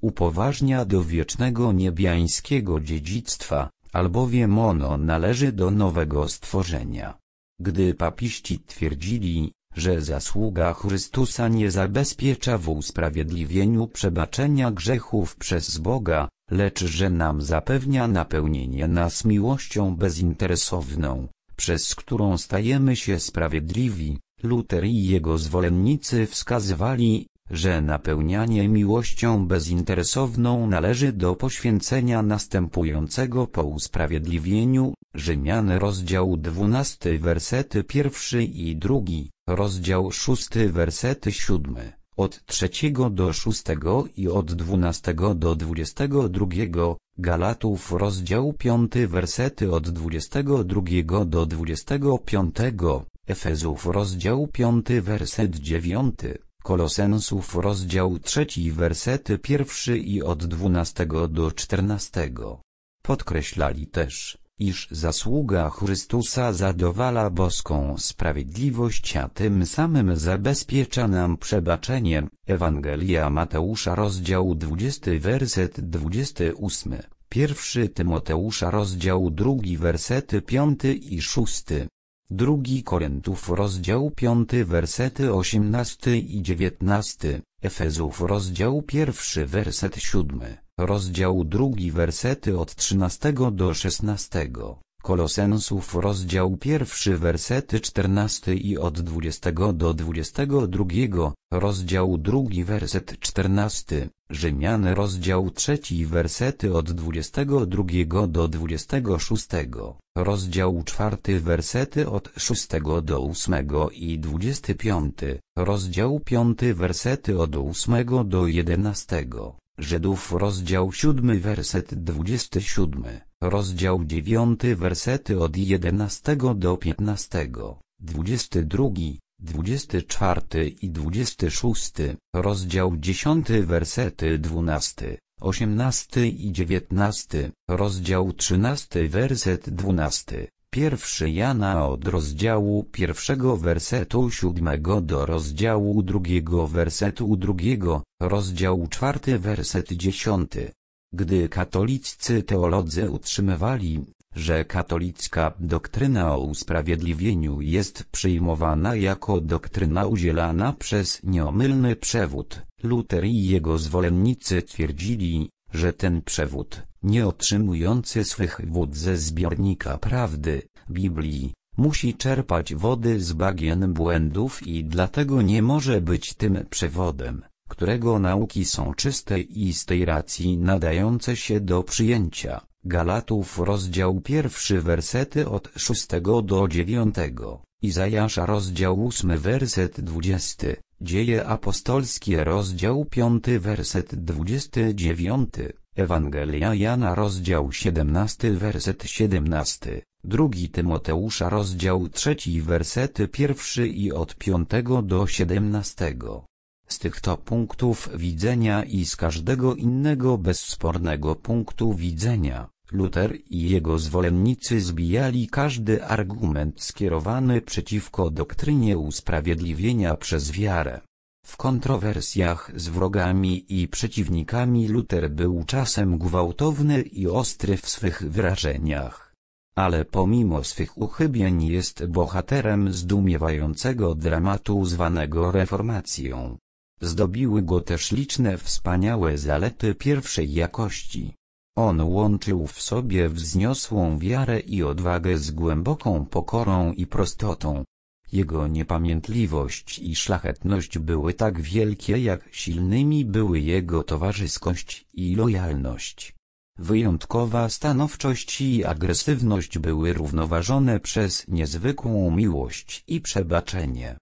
upoważnia do wiecznego niebiańskiego dziedzictwa, albowiem ono należy do nowego stworzenia. Gdy papiści twierdzili, że zasługa Chrystusa nie zabezpiecza w usprawiedliwieniu przebaczenia grzechów przez Boga, lecz że nam zapewnia napełnienie nas miłością bezinteresowną, przez którą stajemy się sprawiedliwi, Luter i jego zwolennicy wskazywali, że napełnianie miłością bezinteresowną należy do poświęcenia następującego po usprawiedliwieniu, Rzymian rozdział dwunasty wersety pierwszy i drugi, rozdział szósty wersety siódmy, od trzeciego do szóstego i od dwunastego do dwudziestego drugiego, Galatów rozdział piąty wersety od dwudziestego drugiego do dwudziestego piątego, Efezów rozdział piąty werset dziewiąty. Kolosensów rozdział trzeci wersety pierwszy i od dwunastego do czternastego. Podkreślali też, iż zasługa Chrystusa zadowala boską sprawiedliwość, a tym samym zabezpiecza nam przebaczenie. Ewangelia Mateusza rozdział dwudziesty werset dwudziesty ósmy, pierwszy Tymoteusza rozdział drugi wersety piąty i szósty. Drugi Koryntów rozdział piąty wersety osiemnasty i dziewiętnasty, Efezów rozdział pierwszy werset siódmy, rozdział drugi wersety od trzynastego do szesnastego, Kolosensów rozdział pierwszy wersety czternasty i od dwudziestego do dwudziestego drugiego, rozdział drugi werset czternasty, Rzymian rozdział trzeci wersety od dwudziestego drugiego do dwudziestego szóstego, rozdział czwarty wersety od szóstego do ósmego i dwudziesty piąty, rozdział piąty wersety od ósmego do jedenastego, Żydów rozdział siódmy werset dwudziesty siódmy, rozdział dziewiąty wersety od jedenastego do piętnastego, dwudziesty drugi, dwudziesty czwarty i dwudziesty szósty, rozdział dziesiąty wersety dwunasty, osiemnasty i dziewiętnasty, rozdział trzynasty werset dwunasty, pierwszy Jana od rozdziału pierwszego wersetu siódmego do rozdziału drugiego wersetu drugiego, rozdział czwarty werset dziesiąty. Gdy katoliccy teolodzy utrzymywali, że katolicka doktryna o usprawiedliwieniu jest przyjmowana jako doktryna udzielana przez nieomylny przewód, Luter i jego zwolennicy twierdzili, że ten przewód, nie otrzymujący swych wód ze zbiornika prawdy, Biblii, musi czerpać wody z bagien błędów i dlatego nie może być tym przewodem, którego nauki są czyste i z tej racji nadające się do przyjęcia. Galatów rozdział pierwszy wersety od szóstego do dziewiątego, Izajasza rozdział ósmy werset dwudziesty, Dzieje apostolskie rozdział piąty werset dwudziesty dziewiąty, Ewangelia Jana rozdział siedemnasty werset siedemnasty, drugi Tymoteusza rozdział trzeci wersety pierwszy i od piątego do siedemnastego. Z tych to punktów widzenia i z każdego innego bezspornego punktu widzenia, Luter i jego zwolennicy zbijali każdy argument skierowany przeciwko doktrynie usprawiedliwienia przez wiarę. W kontrowersjach z wrogami i przeciwnikami Luter był czasem gwałtowny i ostry w swych wyrażeniach. Ale pomimo swych uchybień jest bohaterem zdumiewającego dramatu zwanego reformacją. Zdobiły go też liczne wspaniałe zalety pierwszej jakości. On łączył w sobie wzniosłą wiarę i odwagę z głęboką pokorą i prostotą. Jego niepamiętliwość i szlachetność były tak wielkie, jak silnymi były jego towarzyskość i lojalność. Wyjątkowa stanowczość i agresywność były równoważone przez niezwykłą miłość i przebaczenie.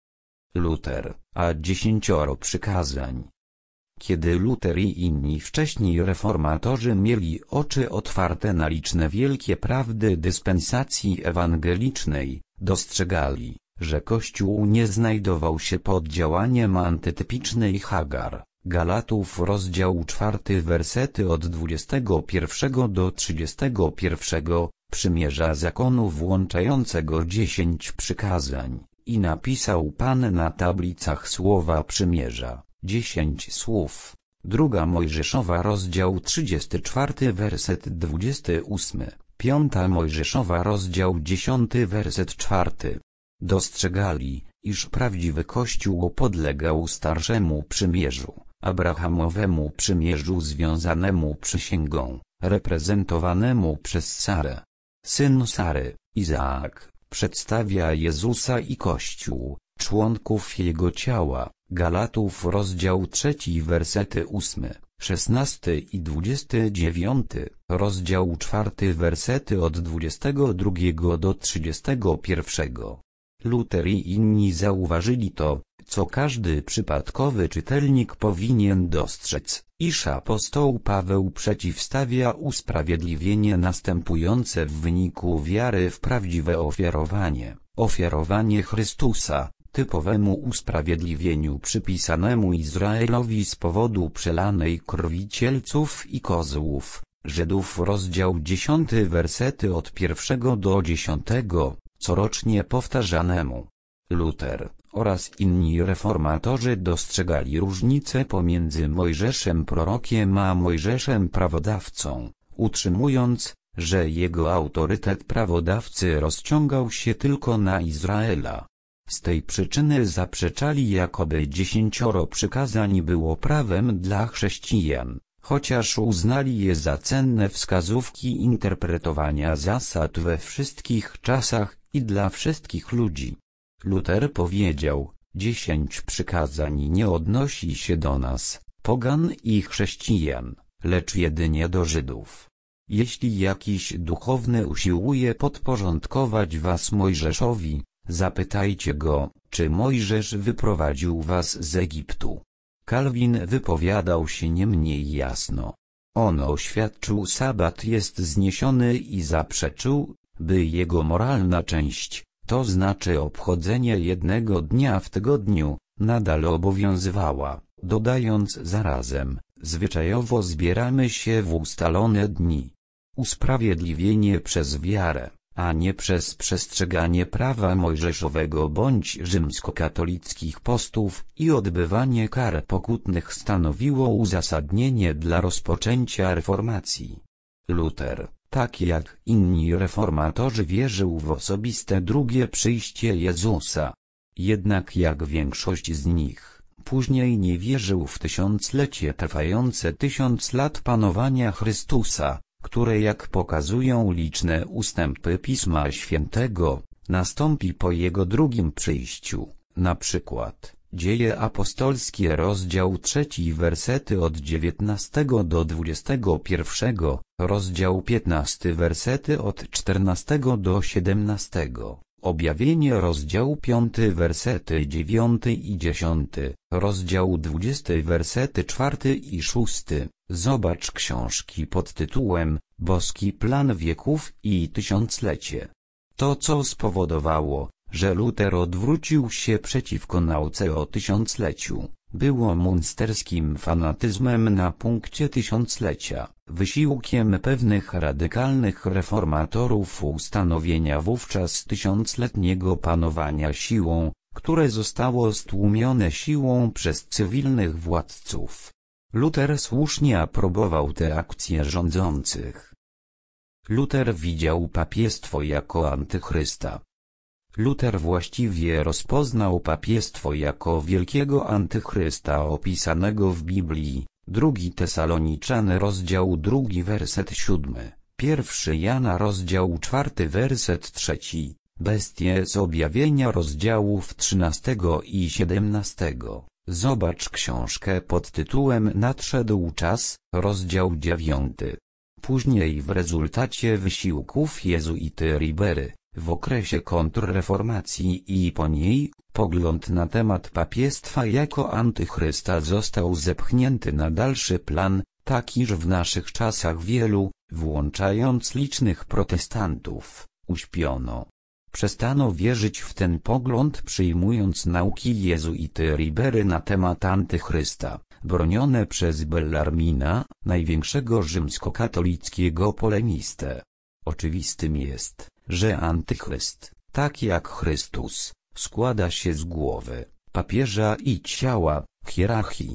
Luter, a dziesięcioro przykazań. Kiedy Luter i inni wcześni reformatorzy mieli oczy otwarte na liczne wielkie prawdy dyspensacji ewangelicznej, dostrzegali, że Kościół nie znajdował się pod działaniem antytypicznej Hagar. Galatów rozdział czwarty wersety od dwudziestego pierwszego do trzydziestego pierwszego, przymierza zakonu włączającego dziesięć przykazań, i napisał Pan na tablicach słowa przymierza, dziesięć słów. Druga Mojżeszowa rozdział trzydziesty czwarty werset dwudziesty ósmy, Piąta Mojżeszowa rozdział dziesiąty werset czwarty. Dostrzegali, iż prawdziwy Kościół podlegał starszemu przymierzu, Abrahamowemu przymierzu związanemu przysięgą, reprezentowanemu przez Sarę. Syn Sary, Izaak, przedstawia Jezusa i Kościół, członków Jego ciała. Galatów rozdział trzeci wersety ósmy, szesnasty i dwudziesty dziewiąty, rozdział czwarty wersety od dwudziestego drugiego do trzydziestego pierwszego. Luter i inni zauważyli to, co każdy przypadkowy czytelnik powinien dostrzec, iż apostoł Paweł przeciwstawia usprawiedliwienie następujące w wyniku wiary w prawdziwe ofiarowanie, ofiarowanie Chrystusa, typowemu usprawiedliwieniu przypisanemu Izraelowi z powodu przelanej krwi cielców i kozłów. Żydów rozdział dziesiąty wersety od pierwszego do dziesiątego, corocznie powtarzanemu. Luter oraz inni reformatorzy dostrzegali różnicę pomiędzy Mojżeszem prorokiem a Mojżeszem prawodawcą, utrzymując, że jego autorytet prawodawcy rozciągał się tylko na Izraela. Z tej przyczyny zaprzeczali, jakoby dziesięcioro przykazań było prawem dla chrześcijan, chociaż uznali je za cenne wskazówki interpretowania zasad we wszystkich czasach i dla wszystkich ludzi. Luter powiedział, dziesięć przykazań nie odnosi się do nas, pogan i chrześcijan, lecz jedynie do Żydów. Jeśli jakiś duchowny usiłuje podporządkować was Mojżeszowi, zapytajcie go, czy Mojżesz wyprowadził was z Egiptu. Kalwin wypowiadał się nie mniej jasno. On oświadczył, sabat jest zniesiony i zaprzeczył, by jego moralna część, to znaczy obchodzenie jednego dnia w tygodniu, nadal obowiązywała, dodając zarazem, zwyczajowo zbieramy się w ustalone dni. Usprawiedliwienie przez wiarę, a nie przez przestrzeganie prawa mojżeszowego bądź rzymskokatolickich postów i odbywanie kar pokutnych stanowiło uzasadnienie dla rozpoczęcia reformacji. Luter, tak jak inni reformatorzy, wierzył w osobiste drugie przyjście Jezusa. Jednak jak większość z nich, później nie wierzył w tysiąclecie trwające tysiąc lat panowania Chrystusa, które, jak pokazują liczne ustępy Pisma Świętego, nastąpi po Jego drugim przyjściu. Na przykład, Dzieje apostolskie rozdział trzeci wersety od dziewiętnastego do dwudziestego pierwszego, rozdział piętnasty wersety od czternastego do siedemnastego, Objawienie rozdział piąty wersety dziewiąty i dziesiąty, rozdział dwudziesty wersety czwarty i szósty. Zobacz książki pod tytułem Boski plan wieków i tysiąclecie. To, co spowodowało, że Luter odwrócił się przeciwko nauce o tysiącleciu, było munsterskim fanatyzmem na punkcie tysiąclecia, wysiłkiem pewnych radykalnych reformatorów ustanowienia wówczas tysiącletniego panowania siłą, które zostało stłumione siłą przez cywilnych władców. Luter słusznie aprobował te akcje rządzących. Luter widział papiestwo jako antychrysta. Luter właściwie rozpoznał papiestwo jako wielkiego antychrysta opisanego w Biblii. Drugi Tesaloniczan rozdział drugi werset siódmy, pierwszy Jana rozdział czwarty werset trzeci, bestie z objawienia rozdziałów trzynastego i siedemnastego. Zobacz książkę pod tytułem Nadszedł czas, rozdział dziewiąty. Później w rezultacie wysiłków jezuity Ribery, w okresie kontrreformacji i po niej, pogląd na temat papiestwa jako antychrysta został zepchnięty na dalszy plan, tak iż w naszych czasach wielu, włączając licznych protestantów, uśpiono. Przestano wierzyć w ten pogląd, przyjmując nauki jezuity Ribery na temat antychrysta, bronione przez Bellarmina, największego rzymskokatolickiego polemistę. Oczywistym jest, że antychryst, tak jak Chrystus, składa się z głowy, papieża i ciała, hierarchii.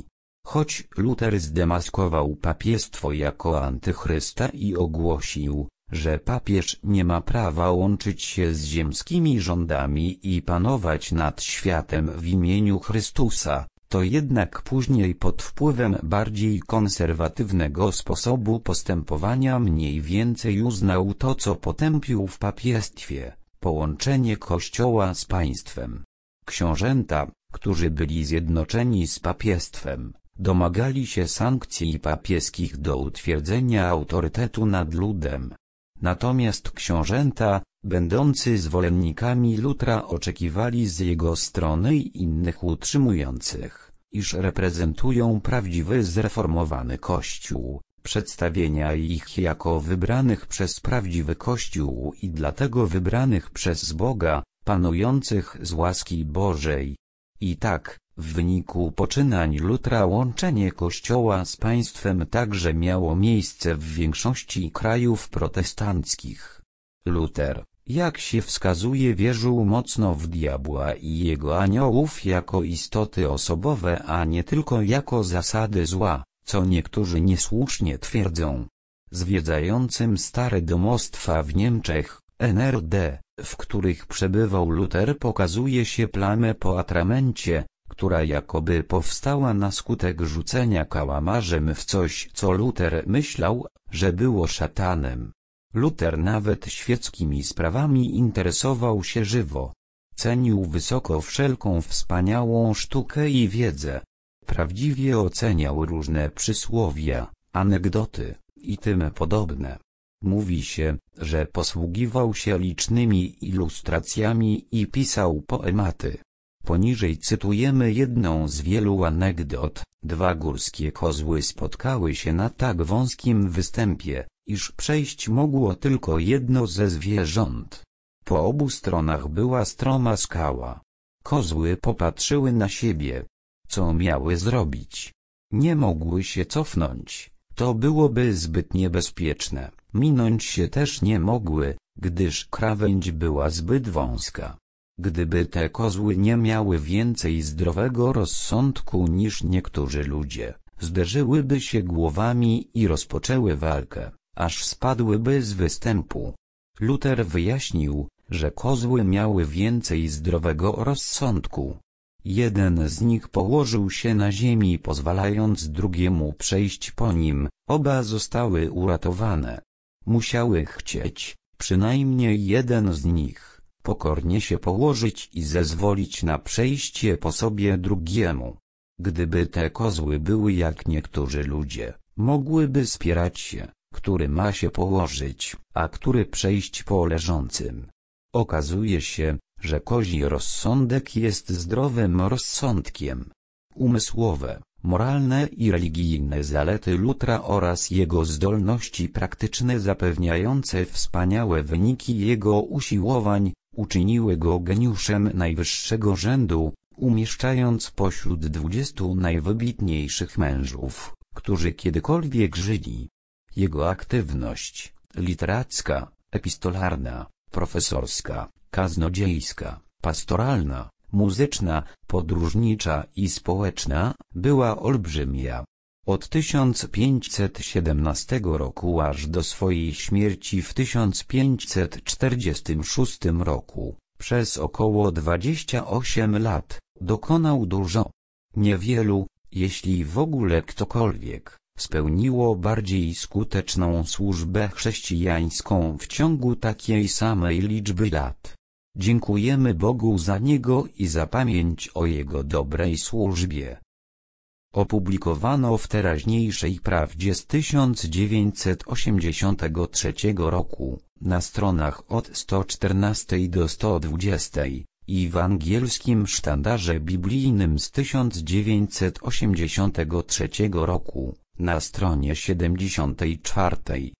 Choć Luter zdemaskował papiestwo jako antychrysta i ogłosił, że papież nie ma prawa łączyć się z ziemskimi rządami i panować nad światem w imieniu Chrystusa, to jednak później pod wpływem bardziej konserwatywnego sposobu postępowania mniej więcej uznał to, co potępił w papiestwie: połączenie Kościoła z państwem. Książęta, którzy byli zjednoczeni z papiestwem, domagali się sankcji papieskich do utwierdzenia autorytetu nad ludem. Natomiast książęta, będący zwolennikami Lutra, oczekiwali z jego strony i innych utrzymujących, iż reprezentują prawdziwy zreformowany Kościół, przedstawienia ich jako wybranych przez prawdziwy Kościół i dlatego wybranych przez Boga, panujących z łaski Bożej. I tak, w wyniku poczynań Lutra łączenie Kościoła z państwem także miało miejsce w większości krajów protestanckich. Luter, jak się wskazuje, wierzył mocno w diabła i jego aniołów jako istoty osobowe, a nie tylko jako zasady zła, co niektórzy niesłusznie twierdzą. Zwiedzającym stare domostwa w Niemczech, N R D, w których przebywał Luter, pokazuje się plamę po atramencie, która jakoby powstała na skutek rzucenia kałamarzem w coś, co Luter myślał, że było szatanem. Luter nawet świeckimi sprawami interesował się żywo. Cenił wysoko wszelką wspaniałą sztukę i wiedzę. Prawdziwie oceniał różne przysłowia, anegdoty i tym podobne. Mówi się, że posługiwał się licznymi ilustracjami i pisał poematy. Poniżej cytujemy jedną z wielu anegdot. Dwa górskie kozły spotkały się na tak wąskim występie, iż przejść mogło tylko jedno ze zwierząt. Po obu stronach była stroma skała. Kozły popatrzyły na siebie. Co miały zrobić? Nie mogły się cofnąć, to byłoby zbyt niebezpieczne. Minąć się też nie mogły, gdyż krawędź była zbyt wąska. Gdyby te kozły nie miały więcej zdrowego rozsądku niż niektórzy ludzie, zderzyłyby się głowami i rozpoczęły walkę, aż spadłyby z występu. Luter wyjaśnił, że kozły miały więcej zdrowego rozsądku. Jeden z nich położył się na ziemi, pozwalając drugiemu przejść po nim, oba zostały uratowane. Musiały chcieć, przynajmniej jeden z nich, pokornie się położyć i zezwolić na przejście po sobie drugiemu. Gdyby te kozły były jak niektórzy ludzie, mogłyby spierać się, który ma się położyć, a który przejść po leżącym. Okazuje się, że kozi rozsądek jest zdrowym rozsądkiem. Umysłowe, moralne i religijne zalety Lutra oraz jego zdolności praktyczne zapewniające wspaniałe wyniki jego usiłowań uczyniły go geniuszem najwyższego rzędu, umieszczając pośród dwudziestu najwybitniejszych mężów, którzy kiedykolwiek żyli. Jego aktywność literacka, epistolarna, profesorska, kaznodziejska, pastoralna, muzyczna, podróżnicza i społeczna była olbrzymia. Od tysiąc pięćset siedemnastego roku aż do swojej śmierci w tysiąc pięćset czterdziestym szóstym roku, przez około dwadzieścia osiem lat, dokonał dużo. Niewielu, jeśli w ogóle ktokolwiek, spełniło bardziej skuteczną służbę chrześcijańską w ciągu takiej samej liczby lat. Dziękujemy Bogu za niego i za pamięć o jego dobrej służbie. Opublikowano w Teraźniejszej Prawdzie z tysiąc dziewięćset osiemdziesiątego trzeciego roku, na stronach od sto czternastej do sto dwudziestej, i w angielskim Sztandarze Biblijnym z tysiąc dziewięćset osiemdziesiątego trzeciego roku, na stronie siedemdziesiątej czwartej.